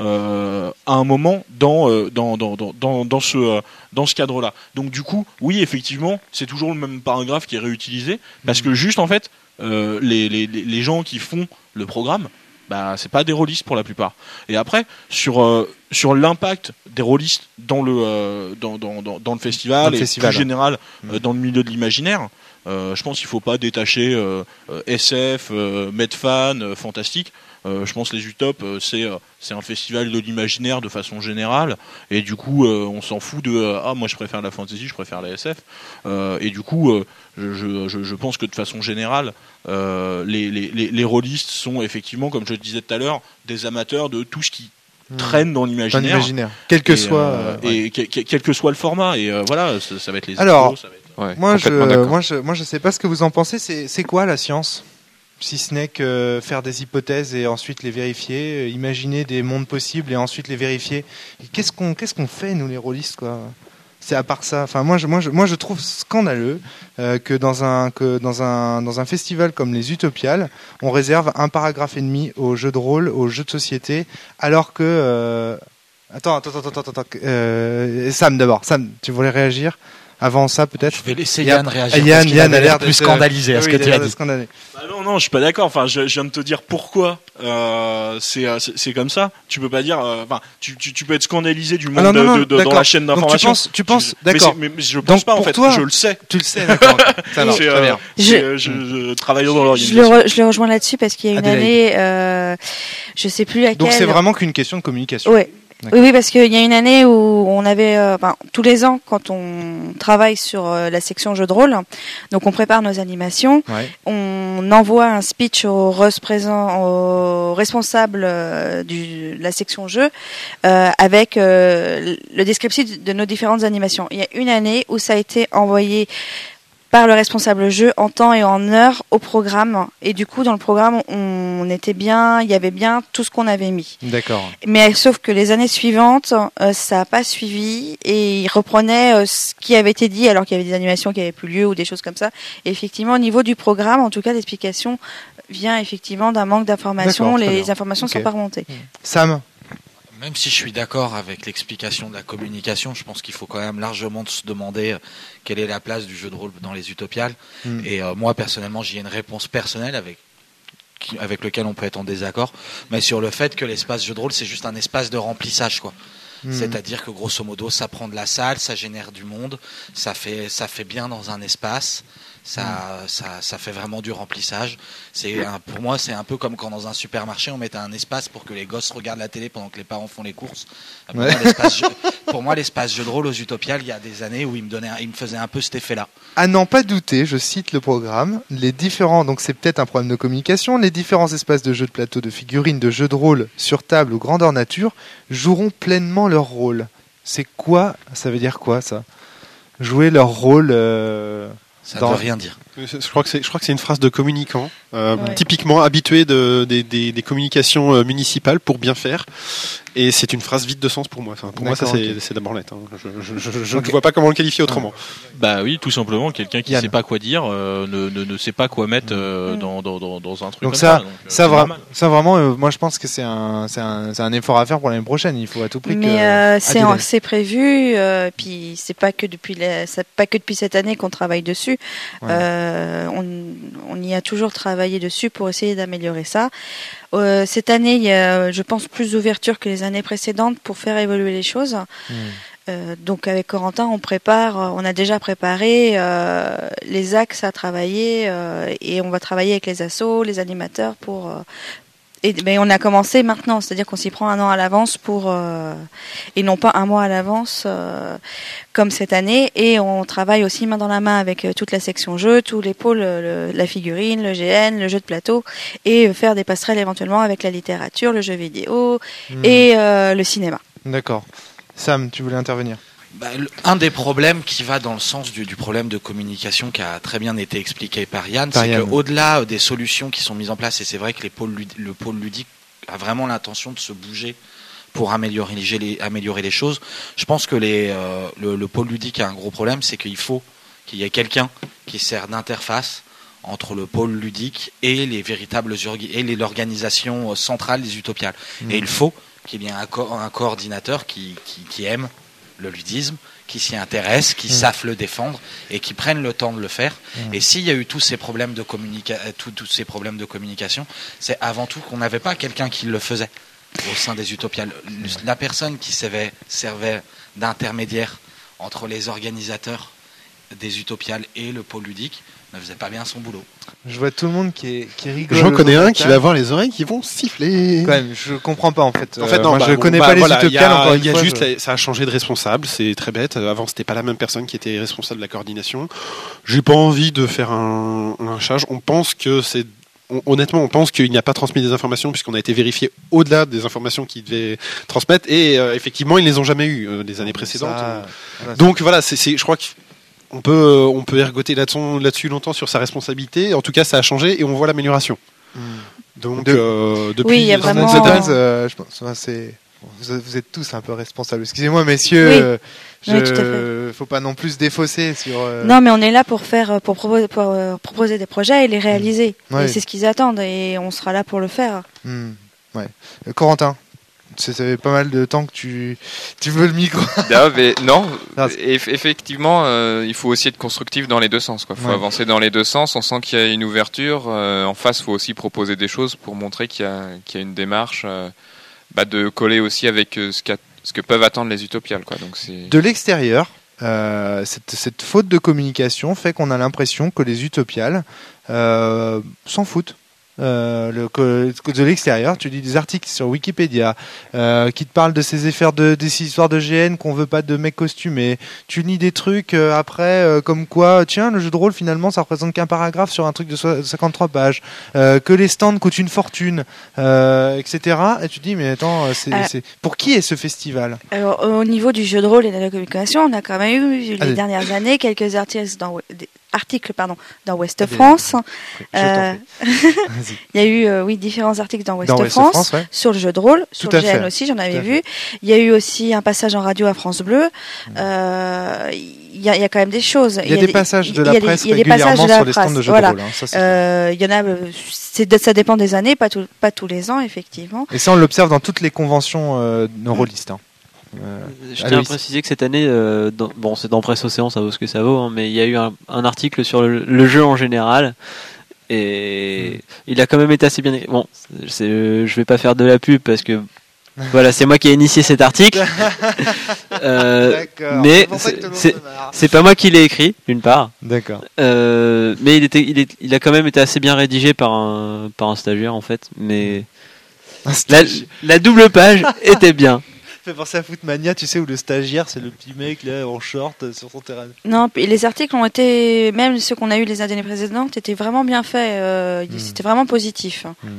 euh, à un moment dans, euh, dans, dans, dans, dans, ce, euh, dans ce cadre-là. Donc du coup, oui, effectivement, c'est toujours le même paragraphe qui est réutilisé parce que juste, en fait, euh, les, les, les gens qui font le programme, bah, c'est pas des rôlistes pour la plupart. Et après, sur, euh, sur l'impact des rôlistes dans le, euh, dans, dans, dans, dans le festival dans le et festival, plus général mmh. euh, dans le milieu de l'imaginaire, Euh, je pense qu'il ne faut pas détacher euh, euh, S F, euh, Medfan, euh, Fantastique. Euh, je pense que les Utopes, euh, c'est, euh, c'est un festival de l'imaginaire de façon générale. Et du coup, euh, on s'en fout de euh, ah, moi je préfère la fantasy, je préfère la S F. Euh, et du coup, euh, je, je, je pense que de façon générale, euh, les, les, les, les rôlistes sont effectivement, comme je le disais tout à l'heure, des amateurs de tout ce qui Mmh. traîne dans l'imaginaire, dans l'imaginaire. Quel que et, soit euh, ouais. et quel, quel que soit le format et euh, voilà ça, ça va être les alors expos, ça va être... Ouais, moi je moi je moi je sais pas ce que vous en pensez, c'est c'est quoi la science si ce n'est que faire des hypothèses et ensuite les vérifier, imaginer des mondes possibles et ensuite les vérifier. Et qu'est-ce qu'on qu'est-ce qu'on fait nous les rôlistes quoi? C'est à part ça. Enfin, moi, je, moi, je, moi, je trouve scandaleux euh, que dans un que dans un dans un festival comme les Utopiales, on réserve un paragraphe et demi aux jeux de rôle, aux jeux de société, alors que euh... attends, attends, attends, attends, attends. Euh... Sam d'abord. Sam, tu voulais réagir avant ça peut-être? Je vais laisser Yann a... réagir. Yann, parce Yann a l'air plus scandalisé à ce oui, que tu as dit. Bah non, non, je suis pas d'accord. Enfin, je, je viens de te dire pourquoi euh, c'est, c'est c'est comme ça. Tu peux pas dire. Enfin, euh, tu, tu tu peux être scandalisé du monde ah non, non, de, de, de, dans la chaîne d'information. Donc tu penses, tu penses, je, d'accord. Mais, mais je pense Donc pas en fait. Toi, je le sais. Tu le sais, d'accord. Ça va, très bien. Je, je, je, je travaille dans l'organisation. Je le, re, je le rejoins là-dessus parce qu'il y a une Adélaïde. année, euh, je sais plus laquelle. Donc c'est vraiment qu'une question de communication. Ouais. Oui, oui, parce qu'il y a une année où on avait, euh, enfin, tous les ans, quand on travaille sur euh, la section jeux de rôle, donc on prépare nos animations, ouais. on envoie un speech au, au responsable euh, de la section jeu euh, avec euh, le descriptif de nos différentes animations. Il y a une année où ça a été envoyé par le responsable jeu en temps et en heure au programme, et du coup dans le programme on était bien, il y avait bien tout ce qu'on avait mis. D'accord. Mais sauf que les années suivantes euh, ça a pas suivi et il reprenait euh, ce qui avait été dit alors qu'il y avait des animations qui avaient plus lieu ou des choses comme ça. Et effectivement au niveau du programme, en tout cas l'explication vient effectivement d'un manque d'informations, les, les informations okay. sont pas remontées. Sam. Même si je suis d'accord avec l'explication de la communication, je pense qu'il faut quand même largement se demander quelle est la place du jeu de rôle dans les utopiales. Mmh. Et euh, moi, personnellement, j'y ai une réponse personnelle avec avec lequel on peut être en désaccord, mais sur le fait que l'espace jeu de rôle, c'est juste un espace de remplissage, quoi. Mmh. C'est-à-dire que grosso modo, ça prend de la salle, ça génère du monde, ça fait, ça fait bien dans un espace, ça, mmh. ça, ça fait vraiment du remplissage. C'est un, pour moi, c'est un peu comme quand dans un supermarché, on mettait un espace pour que les gosses regardent la télé pendant que les parents font les courses. Pour, ouais. moi, l'espace jeu, pour moi, l'espace jeu de rôle aux Utopiales, il y a des années où il me donnait, il me faisait un peu cet effet-là. À n'en pas douter, je cite le programme, les différents, donc c'est peut-être un problème de communication, les différents espaces de jeux de plateau, de figurines, de jeux de rôle sur table ou grandeur nature joueront pleinement leur rôle. C'est quoi? Ça veut dire quoi, ça? Jouer leur rôle euh, Ça ne veut rien dire. Je crois que c'est, je crois que c'est une phrase de communicant, euh, ouais. typiquement habitué de, des, des, des communications euh, municipales pour bien faire. Et c'est une phrase vide de sens pour moi. Enfin, pour D'accord, moi, ça, c'est, okay. c'est de la branlette. Hein. Je ne je, je, je okay. vois pas comment le qualifier autrement. Bah oui, tout simplement, quelqu'un qui ne sait pas quoi dire, euh, ne, ne, ne sait pas quoi mettre euh, mmh. dans, dans, dans un truc donc comme ça, ça. Donc, ça, euh, vra- ça vraiment, euh, moi je pense que c'est un, c'est, un, c'est un effort à faire pour l'année prochaine. Il faut à tout prix Mais que... Mais euh, c'est, en, c'est prévu, euh, puis c'est pas que, depuis la, c'est pas que depuis cette année qu'on travaille dessus. Ouais. Euh, on, on y a toujours travaillé dessus pour essayer d'améliorer ça. Euh, cette année, il y a, je pense, plus d'ouverture que les années précédentes pour faire évoluer les choses. Mmh. Euh, donc avec Corentin, on prépare, on a déjà préparé euh, les axes à travailler euh, et on va travailler avec les assos, les animateurs pour. Euh, et mais on a commencé maintenant, c'est-à-dire qu'on s'y prend un an à l'avance pour euh, et non pas un mois à l'avance euh, comme cette année. Et on travaille aussi main dans la main avec euh, toute la section jeu, tous les pôles, le, la figurine, le G N, le jeu de plateau, et faire des passerelles éventuellement avec la littérature, le jeu vidéo mmh. et euh, le cinéma. D'accord. Sam, tu voulais intervenir? Bah, un des problèmes qui va dans le sens du, du problème de communication qui a très bien été expliqué par Yann, par c'est Yann. qu'au-delà des solutions qui sont mises en place, et c'est vrai que les pôles, le pôle ludique a vraiment l'intention de se bouger pour améliorer les, améliorer les choses, je pense que les, euh, le, le pôle ludique a un gros problème, c'est qu'il faut qu'il y ait quelqu'un qui sert d'interface entre le pôle ludique et les véritables et les, l'organisation centrale des utopiales. Mmh. Et il faut qu'il y ait un, co- un coordinateur qui, qui, qui aime le ludisme, qui s'y intéressent, qui mmh. savent le défendre et qui prennent le temps de le faire. Mmh. Et s'il y a eu tous ces problèmes de communica- tous, tous ces problèmes de communication, c'est avant tout qu'on n'avait pas quelqu'un qui le faisait au sein des utopiales. La personne qui servait, servait d'intermédiaire entre les organisateurs des utopiales et le pôle ludique ne faisait pas bien son boulot. Je vois tout le monde qui, est, qui rigole. J'en connais un qui va avoir les oreilles qui vont siffler. Quand même, je comprends pas en fait. En fait, non, euh, moi, bah, je bon, connais bah, pas voilà, les utopiales. Encore une il y a fois, juste, je... la, ça a changé de responsable. C'est très bête. Avant, c'était pas la même personne qui était responsable de la coordination. J'ai pas envie de faire un, un charge. On pense que c'est On, honnêtement, on pense qu'il n'y a pas transmis des informations puisqu'on a été vérifié au-delà des informations qu'il devait transmettre et euh, effectivement, ils les ont jamais eues euh, les années précédentes. Ça, voilà, donc voilà, c'est, c'est, je crois qu'on peut, on peut ergoter là-dessus, là-dessus longtemps sur sa responsabilité. En tout cas, ça a changé et on voit l'amélioration. Mmh. Donc de... euh, depuis, oui, il y a vraiment. Euh, je pense, enfin, c'est... Vous êtes tous un peu responsables. Excusez-moi, messieurs. Oui. Euh, je... Oui, tout à fait. Faut pas non plus se défausser sur. Euh... Non, mais on est là pour faire, pour proposer, pour, euh, proposer des projets et les réaliser. Mmh. Ouais. Et c'est ce qu'ils attendent, et on sera là pour le faire. Mmh. Ouais. Euh, Corentin, ça fait pas mal de temps que tu, tu veux le micro. Non, mais non. Eff- effectivement, euh, il faut aussi être constructif dans les deux sens. Il faut ouais. avancer dans les deux sens. On sent qu'il y a une ouverture. Euh, en face, il faut aussi proposer des choses pour montrer qu'il y a, qu'il y a une démarche. Euh, Bah de coller aussi avec ce, ce que peuvent attendre les utopiales, quoi. Donc c'est... De l'extérieur, euh, cette, cette faute de communication fait qu'on a l'impression que les utopiales euh, s'en foutent. Euh, le, que, de l'extérieur, tu lis des articles sur Wikipédia euh, qui te parlent de ces effets de des histoires de G N qu'on veut pas de mecs costumés. Tu lis des trucs euh, après euh, comme quoi, tiens, le jeu de rôle finalement ça représente qu'un paragraphe sur un truc de cinquante-trois pages, euh, que les stands coûtent une fortune, euh, et cetera. Et tu te dis mais attends, c'est, euh, c'est... pour qui est ce festival? Alors au niveau du jeu de rôle et de la communication, on a quand même eu les Allez. dernières années quelques articles dans articles pardon dans Ouest France. Euh, il y a eu euh, oui différents articles dans Ouest, dans Ouest France, France ouais. sur le jeu de rôle, Tout sur le G N fait. aussi, j'en avais vu. Il y a eu aussi un passage en radio à France Bleu. Mmh. Euh, il il y, y a quand même des choses. Il y a, y a des, des passages de la y a presse des, régulièrement sur les presse. stands de jeux voilà. de rôle. Hein, ça, euh, il y en a, c'est, ça dépend des années, pas, tout, pas tous les ans, effectivement. Et ça, on l'observe dans toutes les conventions euh, non rôlistes. Hein. Euh, je tiens à préciser que cette année, euh, dans, bon, c'est dans Presse Océan, ça vaut ce que ça vaut, hein, mais il y a eu un, un article sur le, le jeu en général. Et mmh. il a quand même été assez bien écrit. Bon, c'est, je vais pas faire de la pub parce que voilà, c'est moi qui ai initié cet article. euh, mais c'est, c'est, c'est pas moi qui l'ai écrit, d'une part. D'accord. Euh, mais il était, il, est, il a quand même été assez bien rédigé par un, par un stagiaire en fait. Mais la, la double page était bien. Ça fait penser à Footmania, tu sais, où le stagiaire, c'est le petit mec là en short sur son terrain. Non, et les articles ont été, même ceux qu'on a eu les années précédentes, étaient vraiment bien faits. Euh, mmh. C'était vraiment positif. Mmh.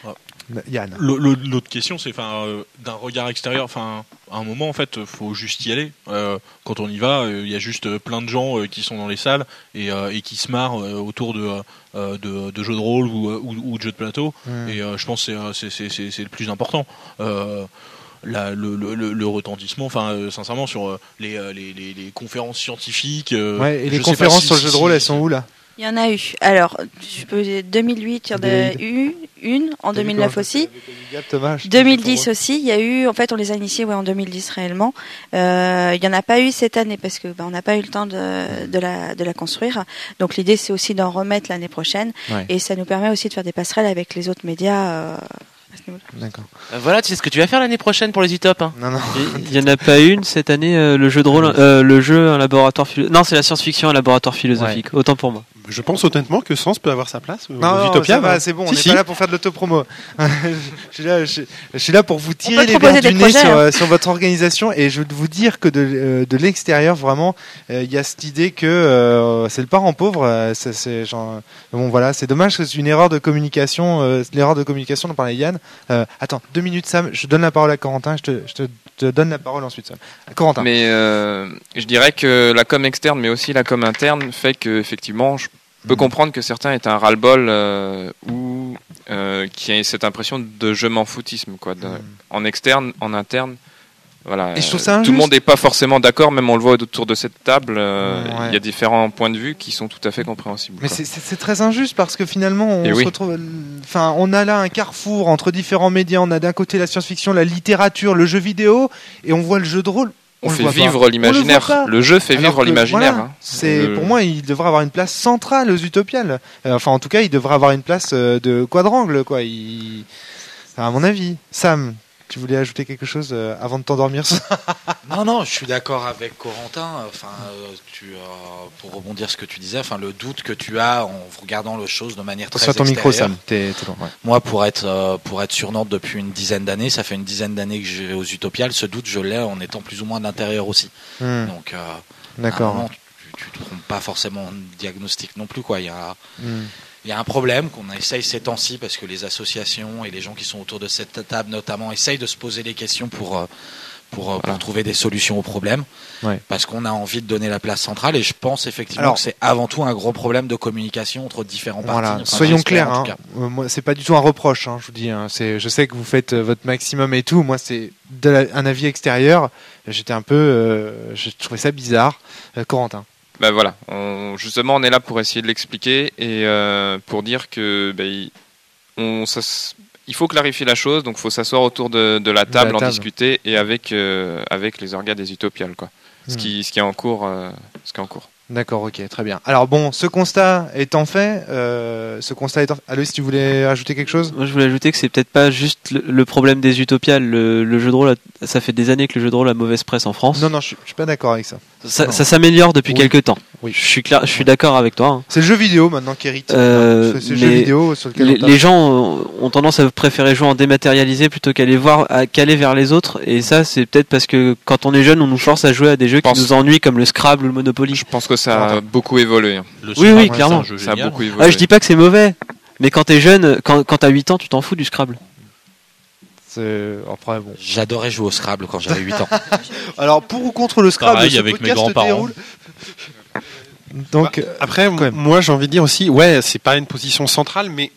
Yann. L'autre question, c'est enfin euh, d'un regard extérieur. Enfin, à un moment, en fait, faut juste y aller. Euh, quand on y va, il euh, y a juste plein de gens euh, qui sont dans les salles et, euh, et qui se marrent euh, autour de, euh, de, de jeux de rôle ou, ou, ou de jeux de plateau. Mmh. Et euh, je pense que c'est, c'est, c'est, c'est le plus important. Euh, La, le, le, le retentissement, enfin euh, sincèrement sur euh, les, euh, les, les, les conférences scientifiques. Euh, ouais, et les conférences si, sur le jeu de rôle, si, elles sont où là? Il y en a eu. Alors, je peux deux mille huit, il y en a eu une, en deux mille neuf aussi. deux mille dix aussi, il y a eu, en fait, on les a initiés ouais, en deux mille dix réellement. Euh, il n'y en a pas eu cette année parce que bah, on n'a pas eu le temps de, de, la, de la construire. Donc l'idée, c'est aussi d'en remettre l'année prochaine. Ouais. Et ça nous permet aussi de faire des passerelles avec les autres médias. Euh, D'accord. Euh, voilà, tu sais ce que tu vas faire l'année prochaine pour les Utop. Hein. Non, non. Il y en a pas une cette année, euh, le jeu de rôle, euh, le jeu un laboratoire philo... Non, c'est la science-fiction, un laboratoire philosophique. Ouais. Autant pour moi. Je pense honnêtement que Sens peut avoir sa place. Non, non Utopia, ça va, c'est bon. Si, on n'est si. pas là pour faire de l'autopromo. je, suis là, je, je suis là pour vous tirer les verres du nez sur, hein. sur votre organisation et je veux vous dire que de, euh, de l'extérieur, vraiment, il euh, y a cette idée que euh, c'est le parent pauvre. Euh, c'est, c'est genre, bon voilà, c'est dommage que c'est une erreur de communication. Euh, l'erreur de communication dont parlait Yann. Euh, attends, deux minutes, Sam. Je donne la parole à Corentin. Je te, je te, te donne la parole ensuite, Sam. Corentin. Mais euh, je dirais que la com externe, mais aussi la com interne, fait que effectivement, je peux mmh. comprendre que certains aient un ras-le-bol euh, ou euh, qui ait cette impression de je m'en foutisme, quoi. De, mmh. En externe, en interne. Voilà, et je trouve ça injuste. Tout le monde n'est pas forcément d'accord, même on le voit autour de cette table. Euh, il ouais. y a différents points de vue qui sont tout à fait compréhensibles. Mais c'est, c'est, c'est très injuste parce que finalement, on, se oui. retrouve, enfin, on a là un carrefour entre différents médias. On a d'un côté la science-fiction, la littérature, le jeu vidéo, et on voit le jeu de rôle. On, on fait vivre pas. l'imaginaire. Le, le jeu fait Alors vivre que, l'imaginaire. Voilà, hein. c'est, le... Pour moi, il devrait avoir une place centrale aux Utopiales. Euh, enfin, en tout cas, il devrait avoir une place euh, de quadrangle, quoi. Il... Enfin, à mon avis. Sam, tu voulais ajouter quelque chose euh, avant de t'endormir? Non, non, je suis d'accord avec Corentin. Enfin, euh, tu, euh, pour rebondir sur ce que tu disais, enfin, le doute que tu as en regardant les choses de manière très extérieure. Sur ton micro, Sam. T'es, t'es bon, ouais. Moi, pour être euh, pour être sur Nantes depuis une dizaine d'années, ça fait une dizaine d'années que j'ai aux Utopiales. Ce doute, je l'ai en étant plus ou moins de l'intérieur aussi. Hmm. Donc, euh, d'accord. Moment, tu, tu te trompes pas forcément en diagnostic non plus, quoi. Il y a hmm. Il y a un problème qu'on essaye ces temps-ci parce que les associations et les gens qui sont autour de cette table notamment essayent de se poser des questions pour, pour, voilà. pour trouver des solutions aux problèmes. Ouais. Parce qu'on a envie de donner la place centrale et je pense effectivement Alors, que c'est avant tout un gros problème de communication entre différents partis. Voilà. Enfin, soyons clairs, hein. euh, moi, c'est pas du tout un reproche, hein, je vous dis. Hein. C'est, je sais que vous faites euh, votre maximum et tout. Moi, c'est de la, un avis extérieur. J'étais un peu, euh, je trouvais ça bizarre. Euh, Corentin. Ben voilà, on, justement on est là pour essayer de l'expliquer et euh, pour dire que ben, on, ça, il faut clarifier la chose, donc il faut s'asseoir autour de, de la table, de la en table. discuter et avec, euh, avec les organes des Utopiales, quoi. Ce, mmh. qui, ce qui est en cours. Euh, ce qui est en cours. D'accord, ok, très bien. Alors bon, ce constat étant fait, euh, ce constat étant fait, Aloïs, tu voulais ajouter quelque chose? Moi, je voulais ajouter que c'est peut-être pas juste le, le problème des Utopiales. Le, le jeu de rôle, a, ça fait des années que le jeu de rôle a mauvaise presse en France. Non, non, je, je suis pas d'accord avec ça. Ça, ça s'améliore depuis oui. quelques temps. Oui. Je suis clair, je suis d'accord avec toi. Hein. C'est le jeu vidéo maintenant qui hérite. Euh, c'est, c'est le jeu vidéo sur lequel les, on tape. les gens ont tendance à préférer jouer en dématérialisé plutôt qu'aller voir, à qu'aller vers les autres. Et ça, c'est peut-être parce que quand on est jeune, on nous force à jouer à des jeux qui nous ennuient, comme le Scrabble ou le Monopoly. Je pense que ça a beaucoup évolué. Le oui, oui, clairement. Ça a beaucoup évolué. Ah, je dis pas que c'est mauvais, mais quand t'es jeune, quand, quand t'as huit ans, tu t'en fous du Scrabble. C'est... Après, bon. J'adorais jouer au Scrabble quand j'avais huit ans. Alors, pour ou contre le Scrabble, pareil, avec mes grands-parents. Donc, bah, après, m- moi, j'ai envie de dire aussi, ouais, c'est pas une position centrale, mais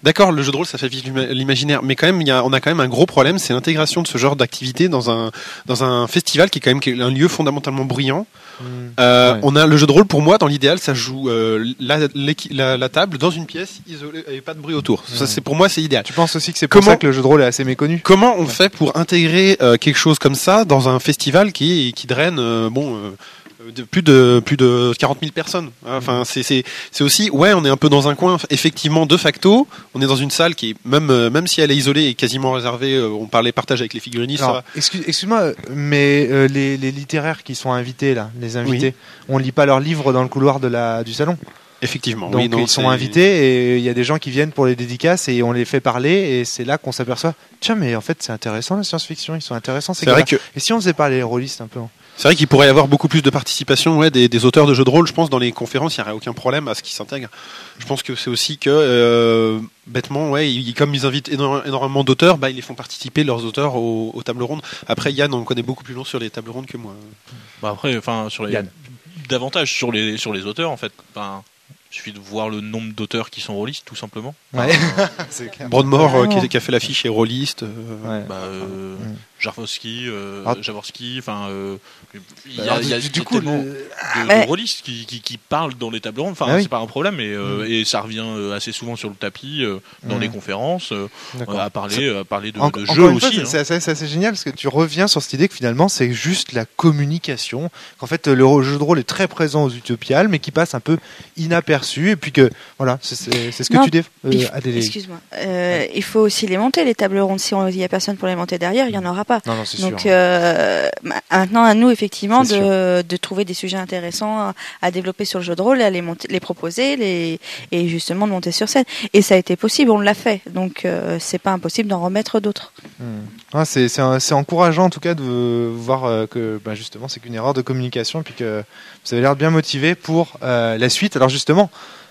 D'accord, le jeu de rôle, ça fait vivre l'imaginaire, mais quand même, il y a, on a quand même un gros problème, c'est l'intégration de ce genre d'activité dans un dans un festival qui est quand même un lieu fondamentalement bruyant. Mmh, euh, ouais. On a le jeu de rôle, pour moi, dans l'idéal, ça joue euh, la, la, la table dans une pièce isolée et pas de bruit autour. Mmh. Ça, c'est pour moi, c'est idéal. Tu penses aussi que c'est pour comment, ça que le jeu de rôle est assez méconnu? Comment on ouais. fait pour intégrer euh, quelque chose comme ça dans un festival qui qui draine euh, bon euh, de plus de plus de quarante mille personnes. Enfin, c'est c'est c'est aussi ouais, on est un peu dans un coin effectivement de facto. On est dans une salle qui est même même si elle est isolée et quasiment réservée. On parlait partage avec les figuristes. Alors, excuse, excuse-moi, mais euh, les les littéraires qui sont invités là, les invités, oui. on lit pas leurs livres dans le couloir de la du salon. Effectivement. Donc oui, non, ils sont c'est... invités et il y a des gens qui viennent pour les dédicaces et on les fait parler et c'est là qu'on s'aperçoit. Tiens, mais en fait c'est intéressant la science-fiction. Ils sont intéressants. C'est vrai que. Et si on faisait parler les rôlistes un peu. C'est vrai qu'il pourrait y avoir beaucoup plus de participation ouais, des, des auteurs de jeux de rôle. Je pense dans les conférences, il n'y aurait aucun problème à ce qu'ils s'intègrent. Je pense que c'est aussi que, euh, bêtement, ouais, ils, comme ils invitent énormément d'auteurs, bah, ils les font participer, leurs auteurs, aux, aux tables rondes. Après, Yann, on connaît beaucoup plus long sur les tables rondes que moi. Bah après, enfin, sur les... Yann. Davantage sur les, sur les auteurs, en fait. Enfin, il suffit de voir le nombre d'auteurs qui sont rôlistes, tout simplement. Ouais. Euh, c'est clair. Broadmoor, euh, qui, qui a fait l'affiche, est rôliste. Euh, ouais. Bah, euh, mmh. Jarvowski, euh, ah. Jaworski, enfin, euh, il y a, alors, il y a du, du coup, tellement le... de, mais... de rôlistes qui, qui, qui parlent dans les tables rondes. Enfin, ah oui. c'est pas un problème, et, euh, mmh. et ça revient assez souvent sur le tapis, euh, dans mmh. les conférences, euh, à parler, à parler de, en, de jeux aussi. Fois, hein. C'est assez, assez génial parce que tu reviens sur cette idée que finalement c'est juste la communication. Qu'en fait, le jeu de rôle est très présent aux Utopiales, mais qui passe un peu inaperçu, et puis que voilà, c'est, c'est, c'est ce que non, tu dis. Euh, Adélie. Excuse-moi. Euh, ouais. Il faut aussi les monter les tables rondes. Si il y a personne pour les monter derrière, il y en aura pas. Non, non, c'est Donc sûr. euh, maintenant à nous effectivement de, de trouver des sujets intéressants à développer sur le jeu de rôle, à les monter, les proposer, les et justement de monter sur scène. Et ça a été possible, on l'a fait. Donc euh, c'est pas impossible d'en remettre d'autres. Mmh. Ah, c'est, c'est, c'est encourageant en tout cas de voir euh, que bah, justement c'est qu'une erreur de communication, puis que vous avez l'air bien motivé pour euh, la suite. Alors justement.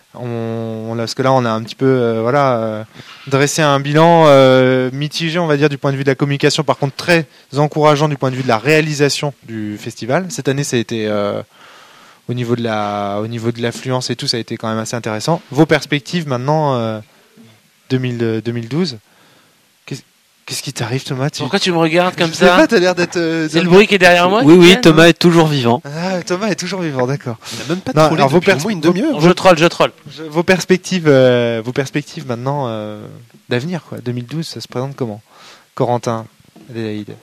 On, on, parce que là, on a un petit peu euh, voilà, euh, dressé un bilan euh, mitigé, on va dire, du point de vue de la communication, par contre très encourageant du point de vue de la réalisation du festival. Cette année, ça a été, euh, au niveau de la, au niveau de l'affluence et tout, ça a été quand même assez intéressant. Vos perspectives maintenant, euh, deux mille douze, qu'est-ce, qu'est-ce qui t'arrive, Thomas? tu... Pourquoi tu me regardes comme je ça? sais pas, t'as l'air d'être. Euh, C'est le bruit qui est derrière moi? Oui, oui, vient, Thomas non est toujours vivant. Ah, Thomas est toujours vivant, d'accord. Il n'a même pas de non, trollé alors, depuis vos au moins une demi-heure. Je troll, je troll. Je, vos perspectives, euh, vos perspectives maintenant euh, d'avenir, quoi. deux mille douze, ça se présente comment? Corentin, Adélaïde.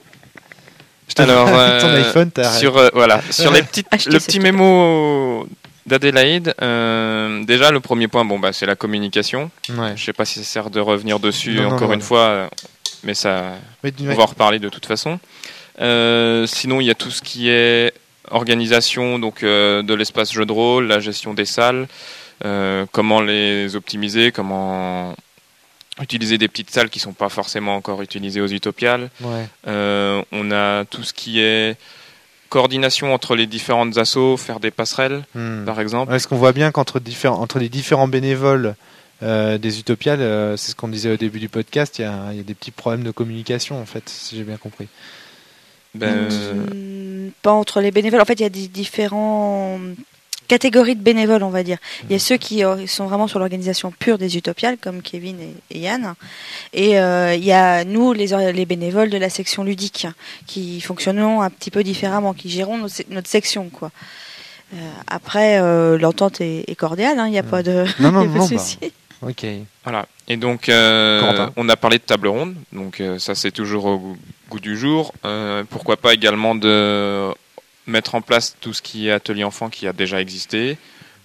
Alors, euh, ton iPhone, t'as sur euh, voilà, sur les petites, le petit mémo d'Adélaïde. Euh, déjà, le premier point, bon bah, c'est la communication. Ouais. Je sais pas si ça sert de revenir dessus non, encore non, une non. fois, mais ça, mais, on va en reparler de toute façon. Euh, sinon, il y a tout ce qui est organisation, donc euh, de l'espace jeu de rôle, la gestion des salles, euh, comment les optimiser, comment utiliser des petites salles qui sont pas forcément encore utilisées aux Utopiales. Ouais. Euh, on a tout ce qui est coordination entre les différentes assos, faire des passerelles, hmm. par exemple. Est-ce qu'on voit bien qu'entre différents, entre les différents bénévoles euh, des Utopiales, euh, c'est ce qu'on disait au début du podcast, il y a, y a des petits problèmes de communication, en fait, si j'ai bien compris. Ben... Mmh, pas entre les bénévoles. En fait, il y a des différents catégories de bénévoles, on va dire. Il y a ceux qui euh, sont vraiment sur l'organisation pure des Utopiales, comme Kevin et, et Yann. Et euh, il y a nous, les, les bénévoles de la section ludique, qui fonctionnons un petit peu différemment, qui gérons nos, notre section, quoi. Euh, après, euh, l'entente est, est cordiale, il hein, n'y a mmh. pas de, non, non, y a pas non, de souci. Bah. Ok. Voilà. Et donc, euh, on a parlé de table ronde. Donc, euh, ça, c'est toujours au goût du jour. Euh, pourquoi pas également de mettre en place tout ce qui est atelier enfant qui a déjà existé,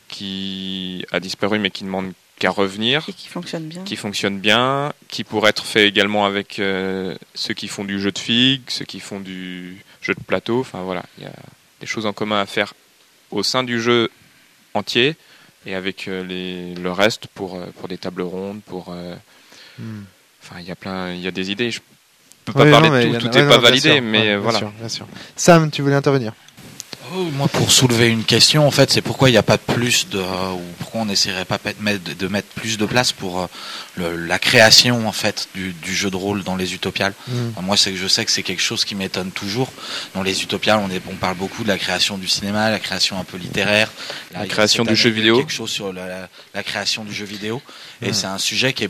qui a disparu mais qui ne demande qu'à revenir. Et qui fonctionne bien. Qui fonctionne bien, qui pourrait être fait également avec euh, ceux qui font du jeu de figues, ceux qui font du jeu de plateau. Enfin, voilà. Il y a des choses en commun à faire au sein du jeu entier. Et avec euh, les, le reste pour, euh, pour des tables rondes, pour... Euh, hmm. Enfin, il y a plein... Il y a des idées. Je peux pas oui, parler non, de tout, tout n'est ouais, pas non, validé, sûr, mais ouais, voilà. Bien sûr, bien sûr. Sam, tu voulais intervenir? Oh, moi, pour soulever une question, en fait, c'est pourquoi il n'y a pas plus de... Euh, ou pourquoi on n'essaierait pas de mettre, de mettre plus de place pour euh, le, la création, en fait, du, du jeu de rôle dans les Utopiales. Mm. Enfin, moi, c'est que je sais que c'est quelque chose qui m'étonne toujours. Dans les Utopiales, on, est, on parle beaucoup de la création du cinéma, la création un peu littéraire. Là, la création du jeu vidéo. Quelque chose sur la, la, la création du jeu vidéo. Et mm. c'est un sujet qui est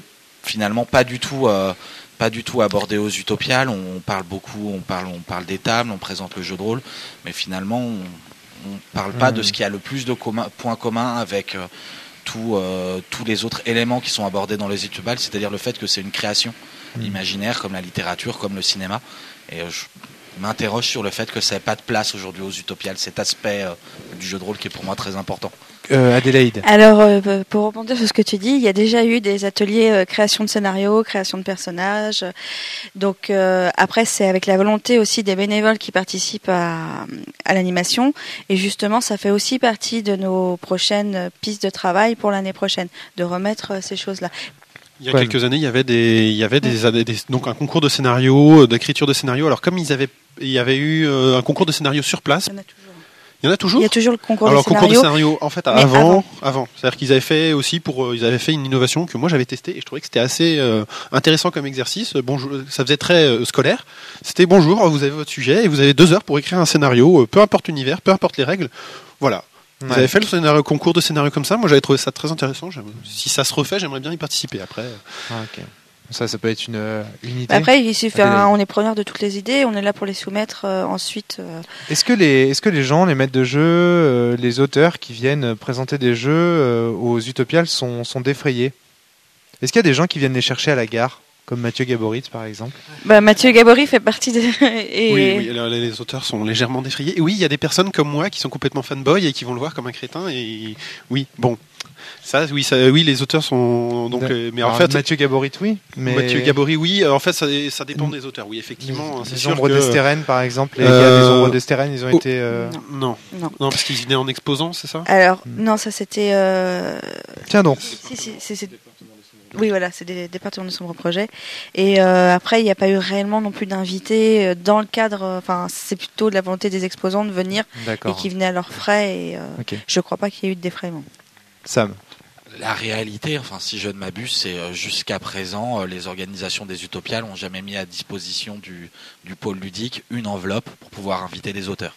finalement pas du tout, euh, pas du tout abordé aux Utopiales. On parle beaucoup, on parle, on parle des tables, on présente le jeu de rôle, mais finalement on, on parle pas mmh. de ce qui a le plus de commun, points communs avec euh, tout, euh, tous les autres éléments qui sont abordés dans les Utopiales, c'est-à-dire le fait que c'est une création mmh. imaginaire, comme la littérature, comme le cinéma. Et euh, je m'interroge sur le fait que ça n'a pas de place aujourd'hui aux Utopiales, cet aspect euh, du jeu de rôle qui est pour moi très important. Euh, Adélaïde. Alors, euh, pour rebondir sur ce que tu dis, il y a déjà eu des ateliers euh, création de scénario, création de personnages. Donc, euh, après, c'est avec la volonté aussi des bénévoles qui participent à, à l'animation. Et justement, ça fait aussi partie de nos prochaines pistes de travail pour l'année prochaine, de remettre euh, ces choses-là. Il y a ouais. quelques années, il y avait des, il y avait des, des, des, donc un concours de scénario, d'écriture de scénario. Alors, comme ils avaient, il y avait eu euh, un concours de scénario sur place. Il y en a toujours. Il y a toujours le concours Alors, de scénario. Alors, concours de scénario, en fait, avant, avant, avant. C'est-à-dire qu'ils avaient fait aussi pour, euh, ils avaient fait une innovation que moi j'avais testée et je trouvais que c'était assez euh, intéressant comme exercice. Bonjour, ça faisait très euh, scolaire. C'était bonjour, vous avez votre sujet et vous avez deux heures pour écrire un scénario, euh, peu importe l'univers, peu importe les règles. Voilà. Vous ouais. avez fait le scénario, concours de scénario comme ça. Moi, j'avais trouvé ça très intéressant. Si ça se refait, j'aimerais bien y participer après. Ah, ok. Ça, ça peut être une, une idée. Après, il suffit, un, on est preneur de toutes les idées, on est là pour les soumettre euh, ensuite. Euh... Est-ce que les, est-ce que les gens, les maîtres de jeu, euh, les auteurs qui viennent présenter des jeux euh, aux Utopiales sont, sont défrayés? Est-ce qu'il y a des gens qui viennent les chercher à la gare, comme Mathieu Gaborit par exemple? Bah, Mathieu Gaborit fait partie des. et... Oui, oui alors, les auteurs sont légèrement défrayés. Et oui, il y a des personnes comme moi qui sont complètement fanboy et qui vont le voir comme un crétin. Et oui, bon. Ça, oui, ça, oui, les auteurs sont donc. Euh, mais alors, en fait, Mathieu Gaborit, oui. Mais... Mathieu Gaborit, oui. En fait, ça, ça dépend des auteurs, oui, effectivement. Les, c'est les sûr ombres que... d'Estérène, par exemple, les euh... gars des ombres d'Estérène, ils ont oh, été. Euh... Non. non, non, parce qu'ils venaient en exposant, c'est ça? Alors, mm. non, ça c'était. Euh... Tiens donc. Si, si, c'est, c'est... Oui, voilà, c'est des départements de sombre projet. Et euh, après, il n'y a pas eu réellement non plus d'invités dans le cadre. Enfin, c'est plutôt de la volonté des exposants de venir D'accord. et qui venaient à leurs frais. Et euh, okay. je ne crois pas qu'il y ait eu de défraiement. Sam. La réalité, enfin si je ne m'abuse, c'est euh, jusqu'à présent, euh, les organisations des Utopiales n'ont jamais mis à disposition du, du pôle ludique une enveloppe pour pouvoir inviter des auteurs.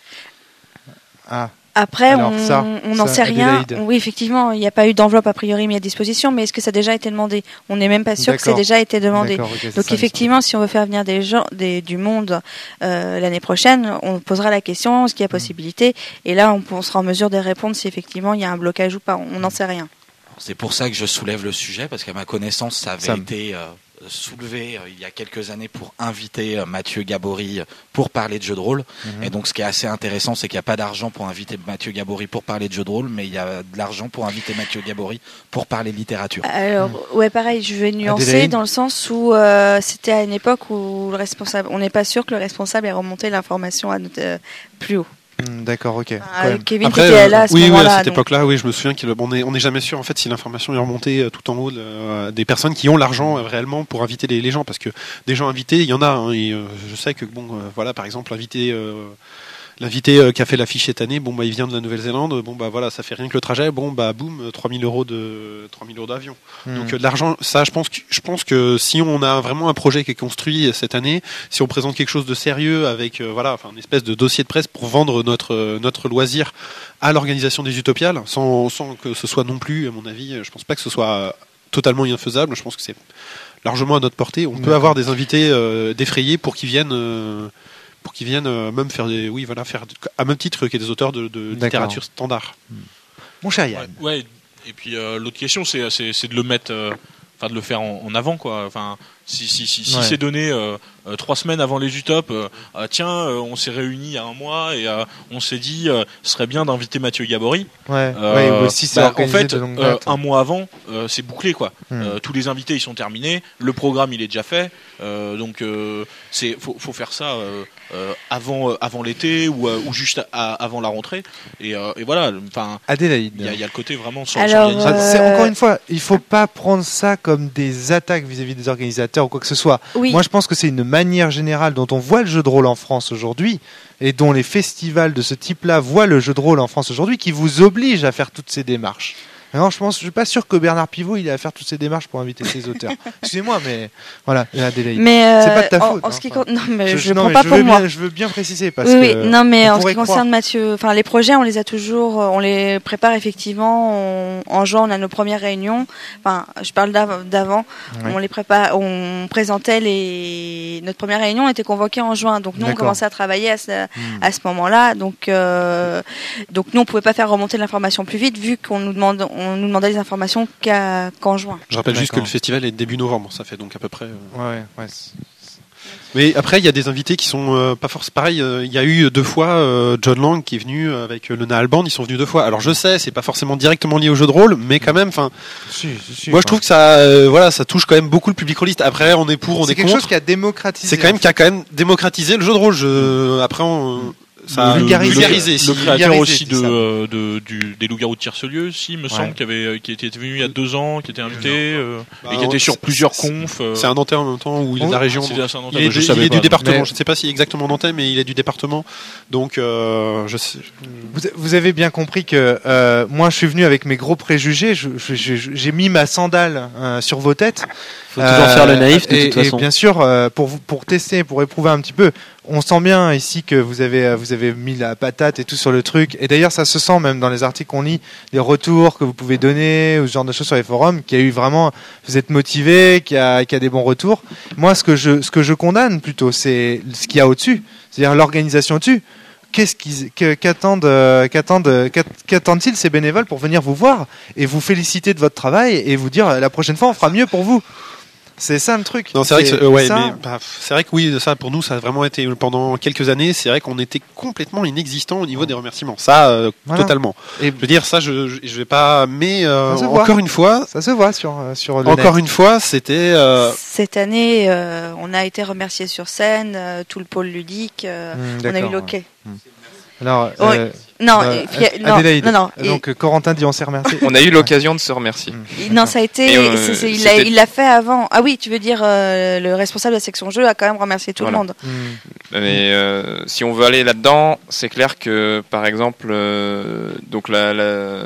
Ah. Après, Alors, on ça, on n'en sait rien. Oui, effectivement, il n'y a pas eu d'enveloppe a priori mise à disposition, mais est-ce que ça a déjà été demandé? On n'est même pas sûr D'accord. que ça a déjà été demandé. Okay, Donc ça, effectivement, si on veut faire venir des gens, des, du monde euh, l'année prochaine, on posera la question, est-ce qu'il y a possibilité? Et là, on, on sera en mesure de répondre si effectivement il y a un blocage ou pas. On n'en sait rien. C'est pour ça que je soulève le sujet, parce qu'à ma connaissance, ça avait Sam. été euh, soulevé euh, il y a quelques années pour inviter euh, Mathieu Gaborit pour parler de jeux de rôle. Mm-hmm. Et donc, ce qui est assez intéressant, c'est qu'il n'y a pas d'argent pour inviter Mathieu Gaborit pour parler de jeux de rôle, mais il y a de l'argent pour inviter Mathieu Gaborit pour parler de littérature. Alors, mm. ouais, pareil, je vais nuancer Adélaïde. Dans le sens où euh, c'était à une époque où le responsable, on n'est pas sûr que le responsable ait remonté l'information à notre, euh, plus haut. D'accord, ok. Ah, Kevin Après, était là à ce oui, moment-là. Oui, à cette donc... époque-là, oui, je me souviens qu'on n'est on n'est jamais sûr en fait si l'information est remontée euh, tout en haut euh, des personnes qui ont l'argent euh, réellement pour inviter les, les gens, parce que des gens invités, il y en a. Hein, et euh, je sais que bon, euh, voilà, par exemple, invité. Euh, L'invité euh, qui a fait l'affiche cette année, bon bah il vient de la Nouvelle-Zélande, bon bah voilà, ça fait rien que le trajet, bon bah boum, trois mille euros de trois mille euros d'avion. Mmh. Donc euh, de l'argent, ça je pense que je pense que si on a vraiment un projet qui est construit cette année, si on présente quelque chose de sérieux avec euh, voilà, enfin une espèce de dossier de presse pour vendre notre euh, notre loisir à l'organisation des Utopiales, sans sans que ce soit non plus, à mon avis, je pense pas que ce soit totalement infaisable. Je pense que c'est largement à notre portée. On mmh. peut avoir des invités euh, défrayés pour qu'ils viennent. Euh, pour qu'ils viennent euh, même faire des oui voilà faire à même titre que des auteurs de, de littérature standard. Mon cher Yann. Ouais, ouais. Et puis euh, l'autre question c'est, c'est c'est de le mettre euh, enfin de le faire en, en avant quoi. Enfin si si si, si ouais. c'est donné euh, euh, trois semaines avant les Utopes, euh, euh, tiens euh, on s'est réunis il y a un mois et euh, on s'est dit euh, ce serait bien d'inviter Mathieu Gaborit. Ouais. Euh, ouais aussi c'est bah, en fait euh, un mois avant euh, c'est bouclé quoi. Hmm. Euh, tous les invités ils sont terminés, le programme il est déjà fait. Euh, donc euh, c'est faut faut faire ça euh, euh, avant euh, avant l'été ou euh, ou juste à, avant la rentrée et, euh, et voilà enfin Adélaïde il y, y a le côté vraiment sans, Alors, sans euh... c'est, encore une fois il faut pas prendre ça comme des attaques vis-à-vis des organisateurs ou quoi que ce soit. Oui. Moi je pense que c'est une manière générale dont on voit le jeu de rôle en France aujourd'hui et dont les festivals de ce type-là voient le jeu de rôle en France aujourd'hui qui vous oblige à faire toutes ces démarches. Non, je pense, je suis pas sûr que Bernard Pivot il est à faire toutes ces démarches pour inviter ses auteurs. Excusez-moi, mais voilà, Adélaïde. Mais euh, c'est pas de ta en, faute. En hein, ce qui enfin. non, mais je, je, je non, prends mais pas je pour veux moi. Bien, je veux bien préciser parce oui, que. Oui, non, mais en ce qui croire. concerne Mathieu, enfin les projets, on les a toujours, on les prépare effectivement. On, en juin, on a nos premières réunions. Enfin, je parle d'av- d'avant. Ouais. On les prépare, on présentait les. Notre première réunion était convoquée en juin, donc nous D'accord. on commençait à travailler à ce, hmm. à ce moment-là. Donc, euh, donc nous on pouvait pas faire remonter l'information plus vite vu qu'on nous demande, on nous demandait les informations qu'à, qu'en juin. Je rappelle D'accord. juste que le festival est début novembre, ça fait donc à peu près. Euh... Ouais, ouais. C'est... Mais après, il y a des invités qui sont euh, pas forcément pareil. Il euh, y a eu deux fois euh, John Lang qui est venu avec euh, le Nahal Band. Ils sont venus deux fois. Alors je sais, c'est pas forcément directement lié au jeu de rôle, mais quand même. Enfin, si, si, moi je trouve que ça, euh, voilà, ça touche quand même beaucoup le public rôliste. Après, on est pour, on c'est est quelque contre. chose qui a démocratisé. C'est quand même qui a quand même démocratisé le jeu de rôle. Je... Après, on. Ça le, vulgarisé, le, vulgarisé, le, si. le créateur vulgarisé, aussi de, euh, de, du, des Loups-Garous de Tiercelieu, si, me ouais. semble, qui, avait, qui était venu il y a deux ans, qui était invité, euh, bah, et qui était sur plusieurs confs. Euh... C'est un Nantais en même temps, où il est de la région. C'est un Nantais, il est, je de, savais il est pas, du département, mais... je ne sais pas si exactement Nantais, mais il est du département. Donc, euh, je sais. Vous, vous avez bien compris que euh, moi, je suis venu avec mes gros préjugés, je, je, je, j'ai mis ma sandale euh, sur vos têtes. Faut toujours euh, faire le naïf, de et, toute façon. Et bien sûr, euh, pour, pour tester, pour éprouver un petit peu, on sent bien ici que vous avez, vous avez mis la patate et tout sur le truc. Et d'ailleurs, ça se sent même dans les articles qu'on lit, les retours que vous pouvez donner, ou ce genre de choses sur les forums, qu'il y a eu vraiment, vous êtes motivé, qu'il y a, qu'il y a des bons retours. Moi, ce que je, ce que je condamne plutôt, c'est ce qu'il y a au-dessus, c'est-à-dire l'organisation au-dessus. Qu'est-ce qu'ils, qu'attendent, qu'attendent, qu'attendent-ils ces bénévoles pour venir vous voir et vous féliciter de votre travail et vous dire la prochaine fois on fera mieux pour vous? C'est ça le truc. Non, c'est, c'est vrai que, euh, ouais, mais, bah, c'est vrai que oui, ça pour nous, ça a vraiment été pendant quelques années. C'est vrai qu'on était complètement inexistant au niveau des remerciements. Ça, euh, voilà. Totalement. Et je veux dire, ça, je, je, je vais pas. Mais euh, encore voit. une fois, ça se voit sur sur. Le encore net. une fois, c'était. Euh... Cette année, euh, on a été remerciés sur scène, euh, tout le pôle ludique. Euh, mmh, on a eu l'ok. Mmh. Alors. Oui. Euh... Non, euh, puis, non, Adélaïde. non, non. Donc et... Corentin dit on s'est remercié. On a eu l'occasion de se remercier. Mmh. Non, ça a été. Euh, c'est, c'est, il, l'a, il l'a fait avant. Ah oui, tu veux dire euh, le responsable de la section jeu a quand même remercié tout voilà. le monde. Mmh. Mais euh, si on veut aller là-dedans, c'est clair que par exemple, euh, donc la, la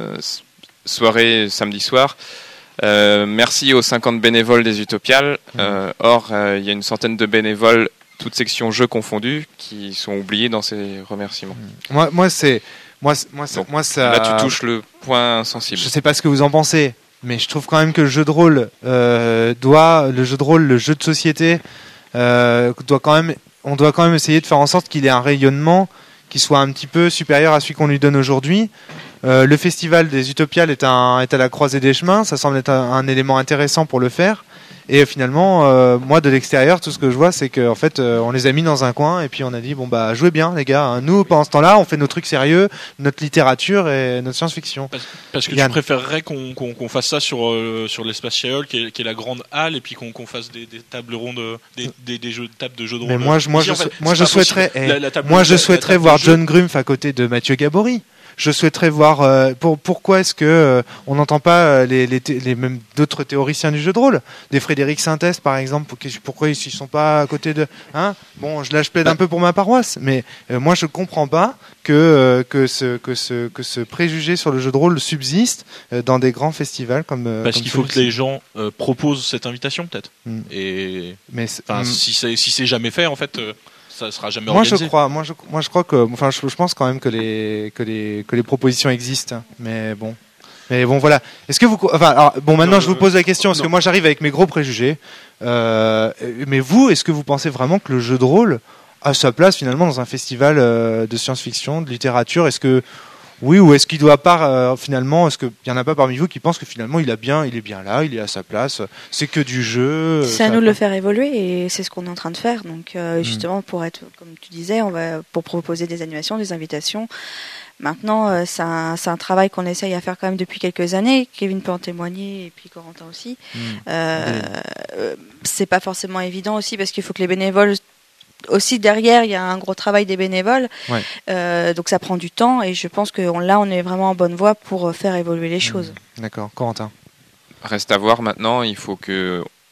soirée samedi soir. Euh, merci aux cinquante bénévoles des Utopiales. Mmh. Euh, or, il euh, y a une centaine de bénévoles, toutes sections jeux confondues, qui sont oubliés dans ces remerciements. Mmh. Moi, moi, c'est moi, moi, ça, Donc, moi, ça. Là, tu touches le point sensible. Je sais pas ce que vous en pensez, mais je trouve quand même que le jeu de rôle euh, doit, le jeu de rôle, le jeu de société, euh, doit quand même, on doit quand même essayer de faire en sorte qu'il ait un rayonnement qui soit un petit peu supérieur à celui qu'on lui donne aujourd'hui. Euh, le festival des Utopiales est, un, est à la croisée des chemins, ça semble être un, un élément intéressant pour le faire. Et finalement, euh, moi de l'extérieur, tout ce que je vois, c'est qu'en fait, euh, on les a mis dans un coin et puis on a dit bon bah jouez bien les gars. Nous, pendant ce temps-là, on fait nos trucs sérieux, notre littérature et notre science-fiction. Parce, parce que Yann. Tu préférerais qu'on, qu'on, qu'on fasse ça sur euh, sur l'espace Shyol, qui est, qui est la grande halle, et puis qu'on, qu'on fasse des, des tables rondes, des, des, des jeux, tables de jeux de rôle. Mais moi, je, moi, je, en fait, moi, je souhaiterais, eh, la, la moi, je souhaiterais voir John Grumpf à côté de Mathieu Gabory. Je souhaiterais voir euh, pour, pourquoi est-ce que euh, on n'entend pas les, les, les même d'autres théoriciens du jeu de rôle, des Frédéric Sintès par exemple, pour, pourquoi ils ne sont pas à côté de hein bon, je là je plaide un peu pour ma paroisse, mais euh, moi je comprends pas que euh, que ce que ce que ce préjugé sur le jeu de rôle subsiste euh, dans des grands festivals comme euh, parce comme qu'il faut que les gens euh, proposent cette invitation peut-être. Mm. Et mais mm. si c'est si c'est jamais fait en fait. Euh, ça sera jamais moi organisé. je crois moi je moi je crois que enfin je, je pense quand même que les que les que les propositions existent, mais bon mais bon voilà, est-ce que vous enfin alors, bon maintenant non, je vous pose la question parce non. que moi j'arrive avec mes gros préjugés euh, mais vous est-ce que vous pensez vraiment que le jeu de rôle a sa place finalement dans un festival euh, de science-fiction, de littérature? Est-ce que oui, ou est-ce qu'il doit pas euh, finalement, est-ce qu'il y en a pas parmi vous qui pensent que finalement il a bien, il est bien là, il est à sa place, c'est que du jeu. C'est à nous de le faire évoluer et c'est ce qu'on est en train de faire. Donc euh, mmh. justement pour être, comme tu disais, on va pour proposer des animations, des invitations. Maintenant, euh, c'est, un, c'est un travail qu'on essaye à faire quand même depuis quelques années. Kevin peut en témoigner et puis Corentin aussi. Mmh. Euh, mmh. C'est pas forcément évident aussi parce qu'il faut que les bénévoles aussi derrière il y a un gros travail des bénévoles ouais. euh, donc ça prend du temps et je pense que on, là on est vraiment en bonne voie pour faire évoluer les choses. Mmh. D'accord. Corentin, reste à voir maintenant, il faut que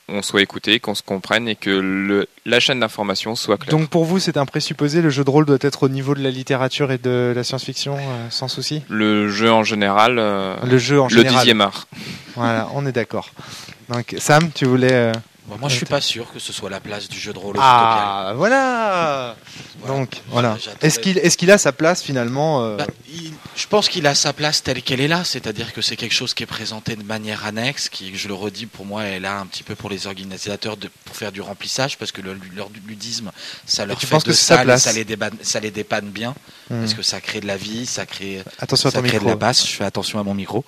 on soit écouté, qu'on se comprenne et que le, la chaîne d'information soit claire. Donc pour vous, c'est un présupposé, le jeu de rôle doit être au niveau de la littérature et de la science-fiction, euh, sans souci. Le jeu en général, euh, le jeu en le général. dixième art. Voilà, on est d'accord. Donc Sam, tu voulais... Euh... Bon, moi, je suis pas sûr que ce soit la place du jeu de rôle. Ah, voilà. voilà. Donc, voilà. Est-ce qu'il, est-ce qu'il a sa place finalement euh... bah, il, Je pense qu'il a sa place telle qu'elle est là, c'est-à-dire que c'est quelque chose qui est présenté de manière annexe, qui, je le redis, pour moi, est là un petit peu pour les organisateurs de, pour faire du remplissage, parce que le, leur ludisme, ça leur fait de salle, ça les dépanne, ça les dépanne bien, mmh. parce que ça crée de la vie, ça crée, attention ça à ton crée micro. de la basse. Je fais attention à mon micro.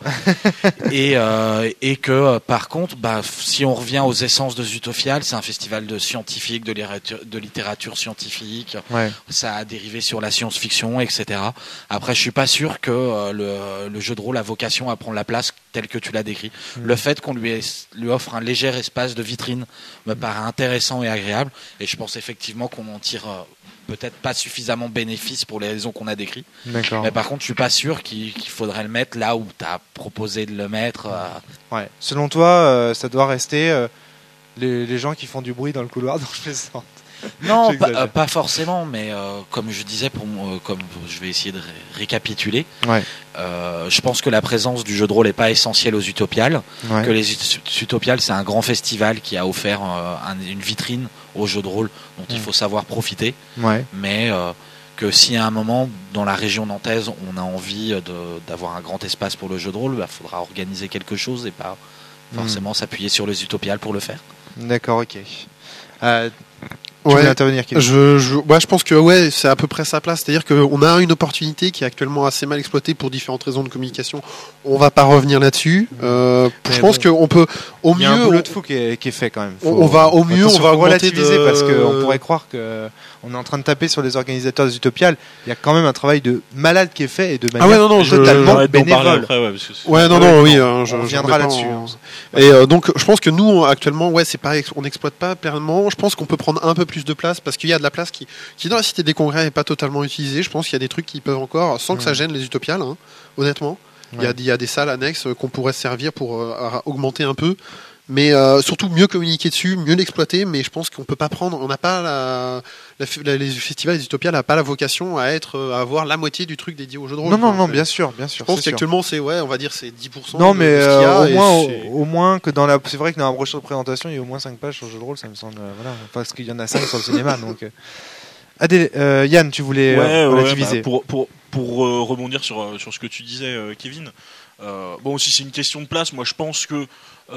et euh, et que par contre, bah, si on revient aux essences de Zutopial, c'est un festival de scientifique, de littérature, de littérature scientifique. Ouais. Ça a dérivé sur la science-fiction, et cetera. Après, je suis pas sûr que euh, le, le jeu de rôle a vocation à prendre la place telle que tu l'as décrit. Mmh. Le fait qu'on lui, ait, lui offre un léger espace de vitrine me paraît intéressant et agréable. Et je pense effectivement qu'on en tire euh, peut-être pas suffisamment bénéfice pour les raisons qu'on a décrites. D'accord. Mais par contre, je suis pas sûr qu'il, qu'il faudrait le mettre là où tu as proposé de le mettre. Euh... Ouais. Selon toi, euh, ça doit rester euh, les, les gens qui font du bruit dans le couloir. Donc je plaisante. Non, pas, euh, pas forcément, mais euh, comme je disais, pour, euh, comme je vais essayer de ré- récapituler, ouais. euh, je pense que la présence du jeu de rôle n'est pas essentielle aux Utopiales, ouais. que les Ut- Utopiales, c'est un grand festival qui a offert euh, un, une vitrine au jeu de rôle dont mmh. il faut savoir profiter, ouais. mais euh, que si à un moment, dans la région nantaise, on a envie de, d'avoir un grand espace pour le jeu de rôle, il bah, faudra organiser quelque chose et pas forcément mmh. s'appuyer sur les Utopiales pour le faire. D'accord, ok. Euh, Tu ouais, voulais intervenir, je, je, ouais, je pense que ouais, c'est à peu près sa place. C'est-à-dire qu'on a une opportunité qui est actuellement assez mal exploitée pour différentes raisons de communication. On va pas revenir là-dessus. Euh, je pense bon, qu'on peut au mieux. Il y a un boulot de fou qui est, qui est fait quand même. Faut, on va au mieux, on va relativiser de... parce qu'on pourrait croire que on est en train de taper sur les organisateurs des Utopiales. Il y a quand même un travail de malade qui est fait et de manière ah ouais, non, non, totalement je, bénévole. Après, ouais, parce que ouais, non, non, oui, on je, reviendra là-dessus. En... Et euh, donc, je pense que nous actuellement, ouais, c'est pareil, on n'exploite pas pleinement. Je pense qu'on peut prendre un peu plus de place parce qu'il y a de la place qui, qui dans la cité des congrès n'est pas totalement utilisée. Je pense qu'il y a des trucs qui peuvent encore, sans que mmh. ça gêne les Utopiales, hein, honnêtement. Il ouais. y, y a des salles annexes qu'on pourrait servir pour euh, augmenter un peu. Mais euh, surtout mieux communiquer dessus, mieux l'exploiter. Mais je pense qu'on peut pas prendre, on n'a pas la, la, la, les festivals des Utopiales n'a pas la vocation à être, à avoir la moitié du truc dédié au jeu de rôle. Non, non, non, bien sûr, bien sûr. Je pense qu'actuellement c'est ouais, on va dire c'est dix pour cent. Non, mais de ce qu'il y a, euh, au moins, au, c'est... au moins que dans la, c'est vrai que dans la brochure de présentation il y a au moins cinq pages sur le jeu de rôle, ça me semble, euh, voilà, parce qu'il y en a cinq sur le cinéma, donc. Euh... Adé, euh, Yann, tu voulais ouais, euh, relativiser. Ouais, bah, pour pour pour euh, rebondir sur sur ce que tu disais, euh, Kevin. Euh, bon, si c'est une question de place, moi je pense que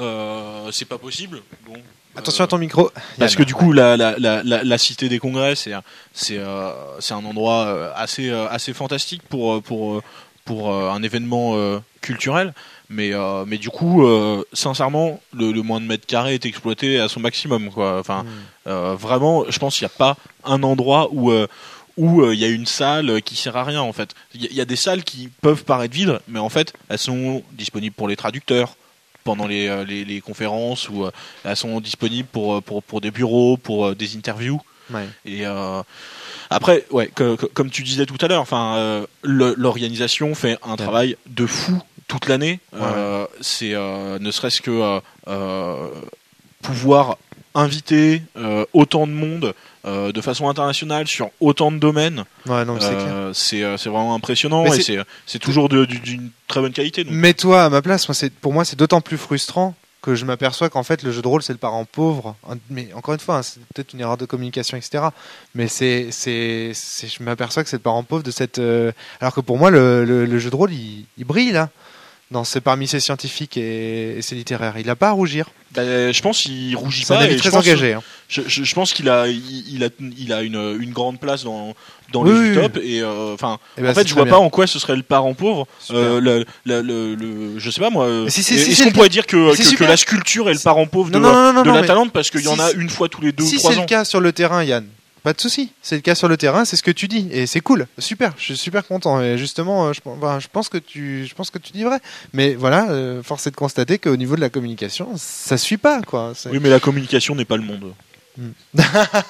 euh, c'est pas possible. Bon, attention euh, à ton micro. Parce Yann. que du coup, la, la, la, la, la cité des congrès, c'est c'est euh, c'est un endroit assez assez fantastique pour pour pour un événement euh, culturel. Mais euh, mais du coup, euh, sincèrement, le, le moins de mètres carrés est exploité à son maximum, quoi. Enfin, mmh. euh, vraiment, je pense qu'il n'y a pas un endroit où euh, où il euh, y a une salle qui sert à rien en fait. Il y, y a des salles qui peuvent paraître vides, mais en fait elles sont disponibles pour les traducteurs pendant les, euh, les, les conférences, ou euh, elles sont disponibles pour, pour, pour des bureaux, pour euh, des interviews. Ouais. Et euh, après, ouais, que, que, comme tu disais tout à l'heure, enfin, euh, le, l'organisation fait un ouais. travail de fou toute l'année. Ouais. Euh, c'est euh, ne serait-ce que euh, euh, pouvoir inviter euh, autant de monde euh, de façon internationale sur autant de domaines. Ouais, non, c'est, euh, c'est, c'est vraiment impressionnant. Mais et c'est, c'est, c'est toujours de, de, d'une très bonne qualité. Donc. Mets-toi à ma place. Moi, c'est, pour moi, c'est d'autant plus frustrant que je m'aperçois qu'en fait, le jeu de rôle, c'est le parent pauvre. Mais encore une fois, hein, c'est peut-être une erreur de communication, et cetera. Mais c'est, c'est, c'est, je m'aperçois que c'est le parent pauvre de cette. Euh... Alors que pour moi, le, le, le jeu de rôle, il, il brille là. Dans ses, parmi ses scientifiques et, et ses littéraires, il n'a pas à rougir. Bah, je pense qu'il rougit c'est pas. C'est un avis très engagé. Hein. Je, je, je pense qu'il a, il, il a, il a une, une grande place dans, dans oui, les utopes. Et enfin, euh, ben, en fait, je vois bien. Pas en quoi ce serait le parent pauvre. Euh, le, le, le, le, je sais pas moi. Si, si, est-ce si, qu'on pourrait dire que, que, que la sculpture est le parent pauvre non, de, non, non, non, de non, la Talente parce qu'il y en a une fois tous les deux si ou trois ans. Si c'est le cas sur le terrain, Yann. Pas de souci, c'est le cas sur le terrain, c'est ce que tu dis et c'est cool, super, je suis super content et justement, je, ben, je pense que tu, je pense que tu dis vrai. Mais voilà, euh, force est de constater qu'au niveau de la communication, ça suit pas quoi. C'est... Oui, mais la communication n'est pas le monde. Hmm.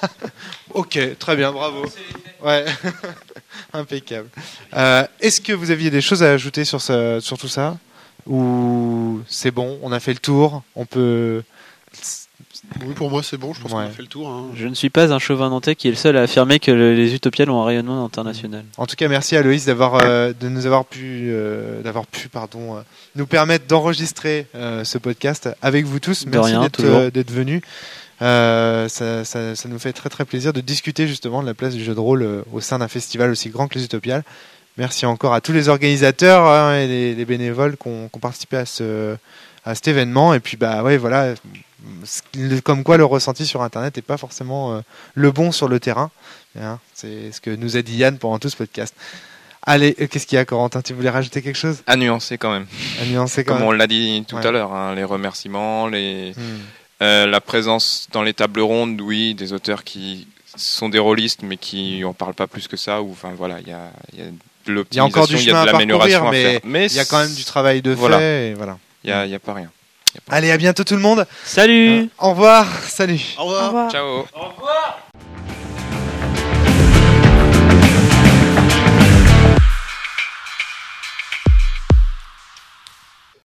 Ok, très bien, bravo. Ouais, impeccable. Euh, est-ce que vous aviez des choses à ajouter sur ça, sur tout ça, ou c'est bon, on a fait le tour, on peut. Oui, pour moi c'est bon, je pense ouais. qu'on a fait le tour. Hein. Je ne suis pas un chauvin nantais qui est le seul à affirmer que le, les Utopiales ont un rayonnement international. En tout cas, merci à Loïs d'avoir, euh, de nous avoir pu, euh, d'avoir pu pardon, euh, nous permettre d'enregistrer euh, ce podcast avec vous tous. De merci rien, d'être, euh, d'être venus. Euh, ça, ça, ça nous fait très très plaisir de discuter justement de la place du jeu de rôle euh, au sein d'un festival aussi grand que les Utopiales. Merci encore à tous les organisateurs hein, et les, les bénévoles qui ont, qui ont participé à ce à cet événement. Et puis bah ouais voilà, comme quoi le ressenti sur internet n'est pas forcément euh, le bon sur le terrain. Hein, c'est ce que nous a dit Yann pendant tout ce podcast. Allez, euh, qu'est-ce qu'il y a, Corentin? Tu voulais rajouter quelque chose? À nuancer quand même. À nuancer quand Comme même. on l'a dit tout ouais. à l'heure, hein, les remerciements, les hmm. euh, la présence dans les tables rondes, oui, des auteurs qui sont des rôlistes mais qui en parlent pas plus que ça. Ou enfin voilà, il y a, y a de l'optimisation, il y a encore du chemin il y a de l'amélioration à, à faire. Mais il y a quand même du travail de voilà. fait. Et voilà. Il y a, il y a pas rien. Allez, à bientôt tout le monde. Salut. Euh, au revoir. Salut. Au revoir. Au revoir. Ciao. Au revoir.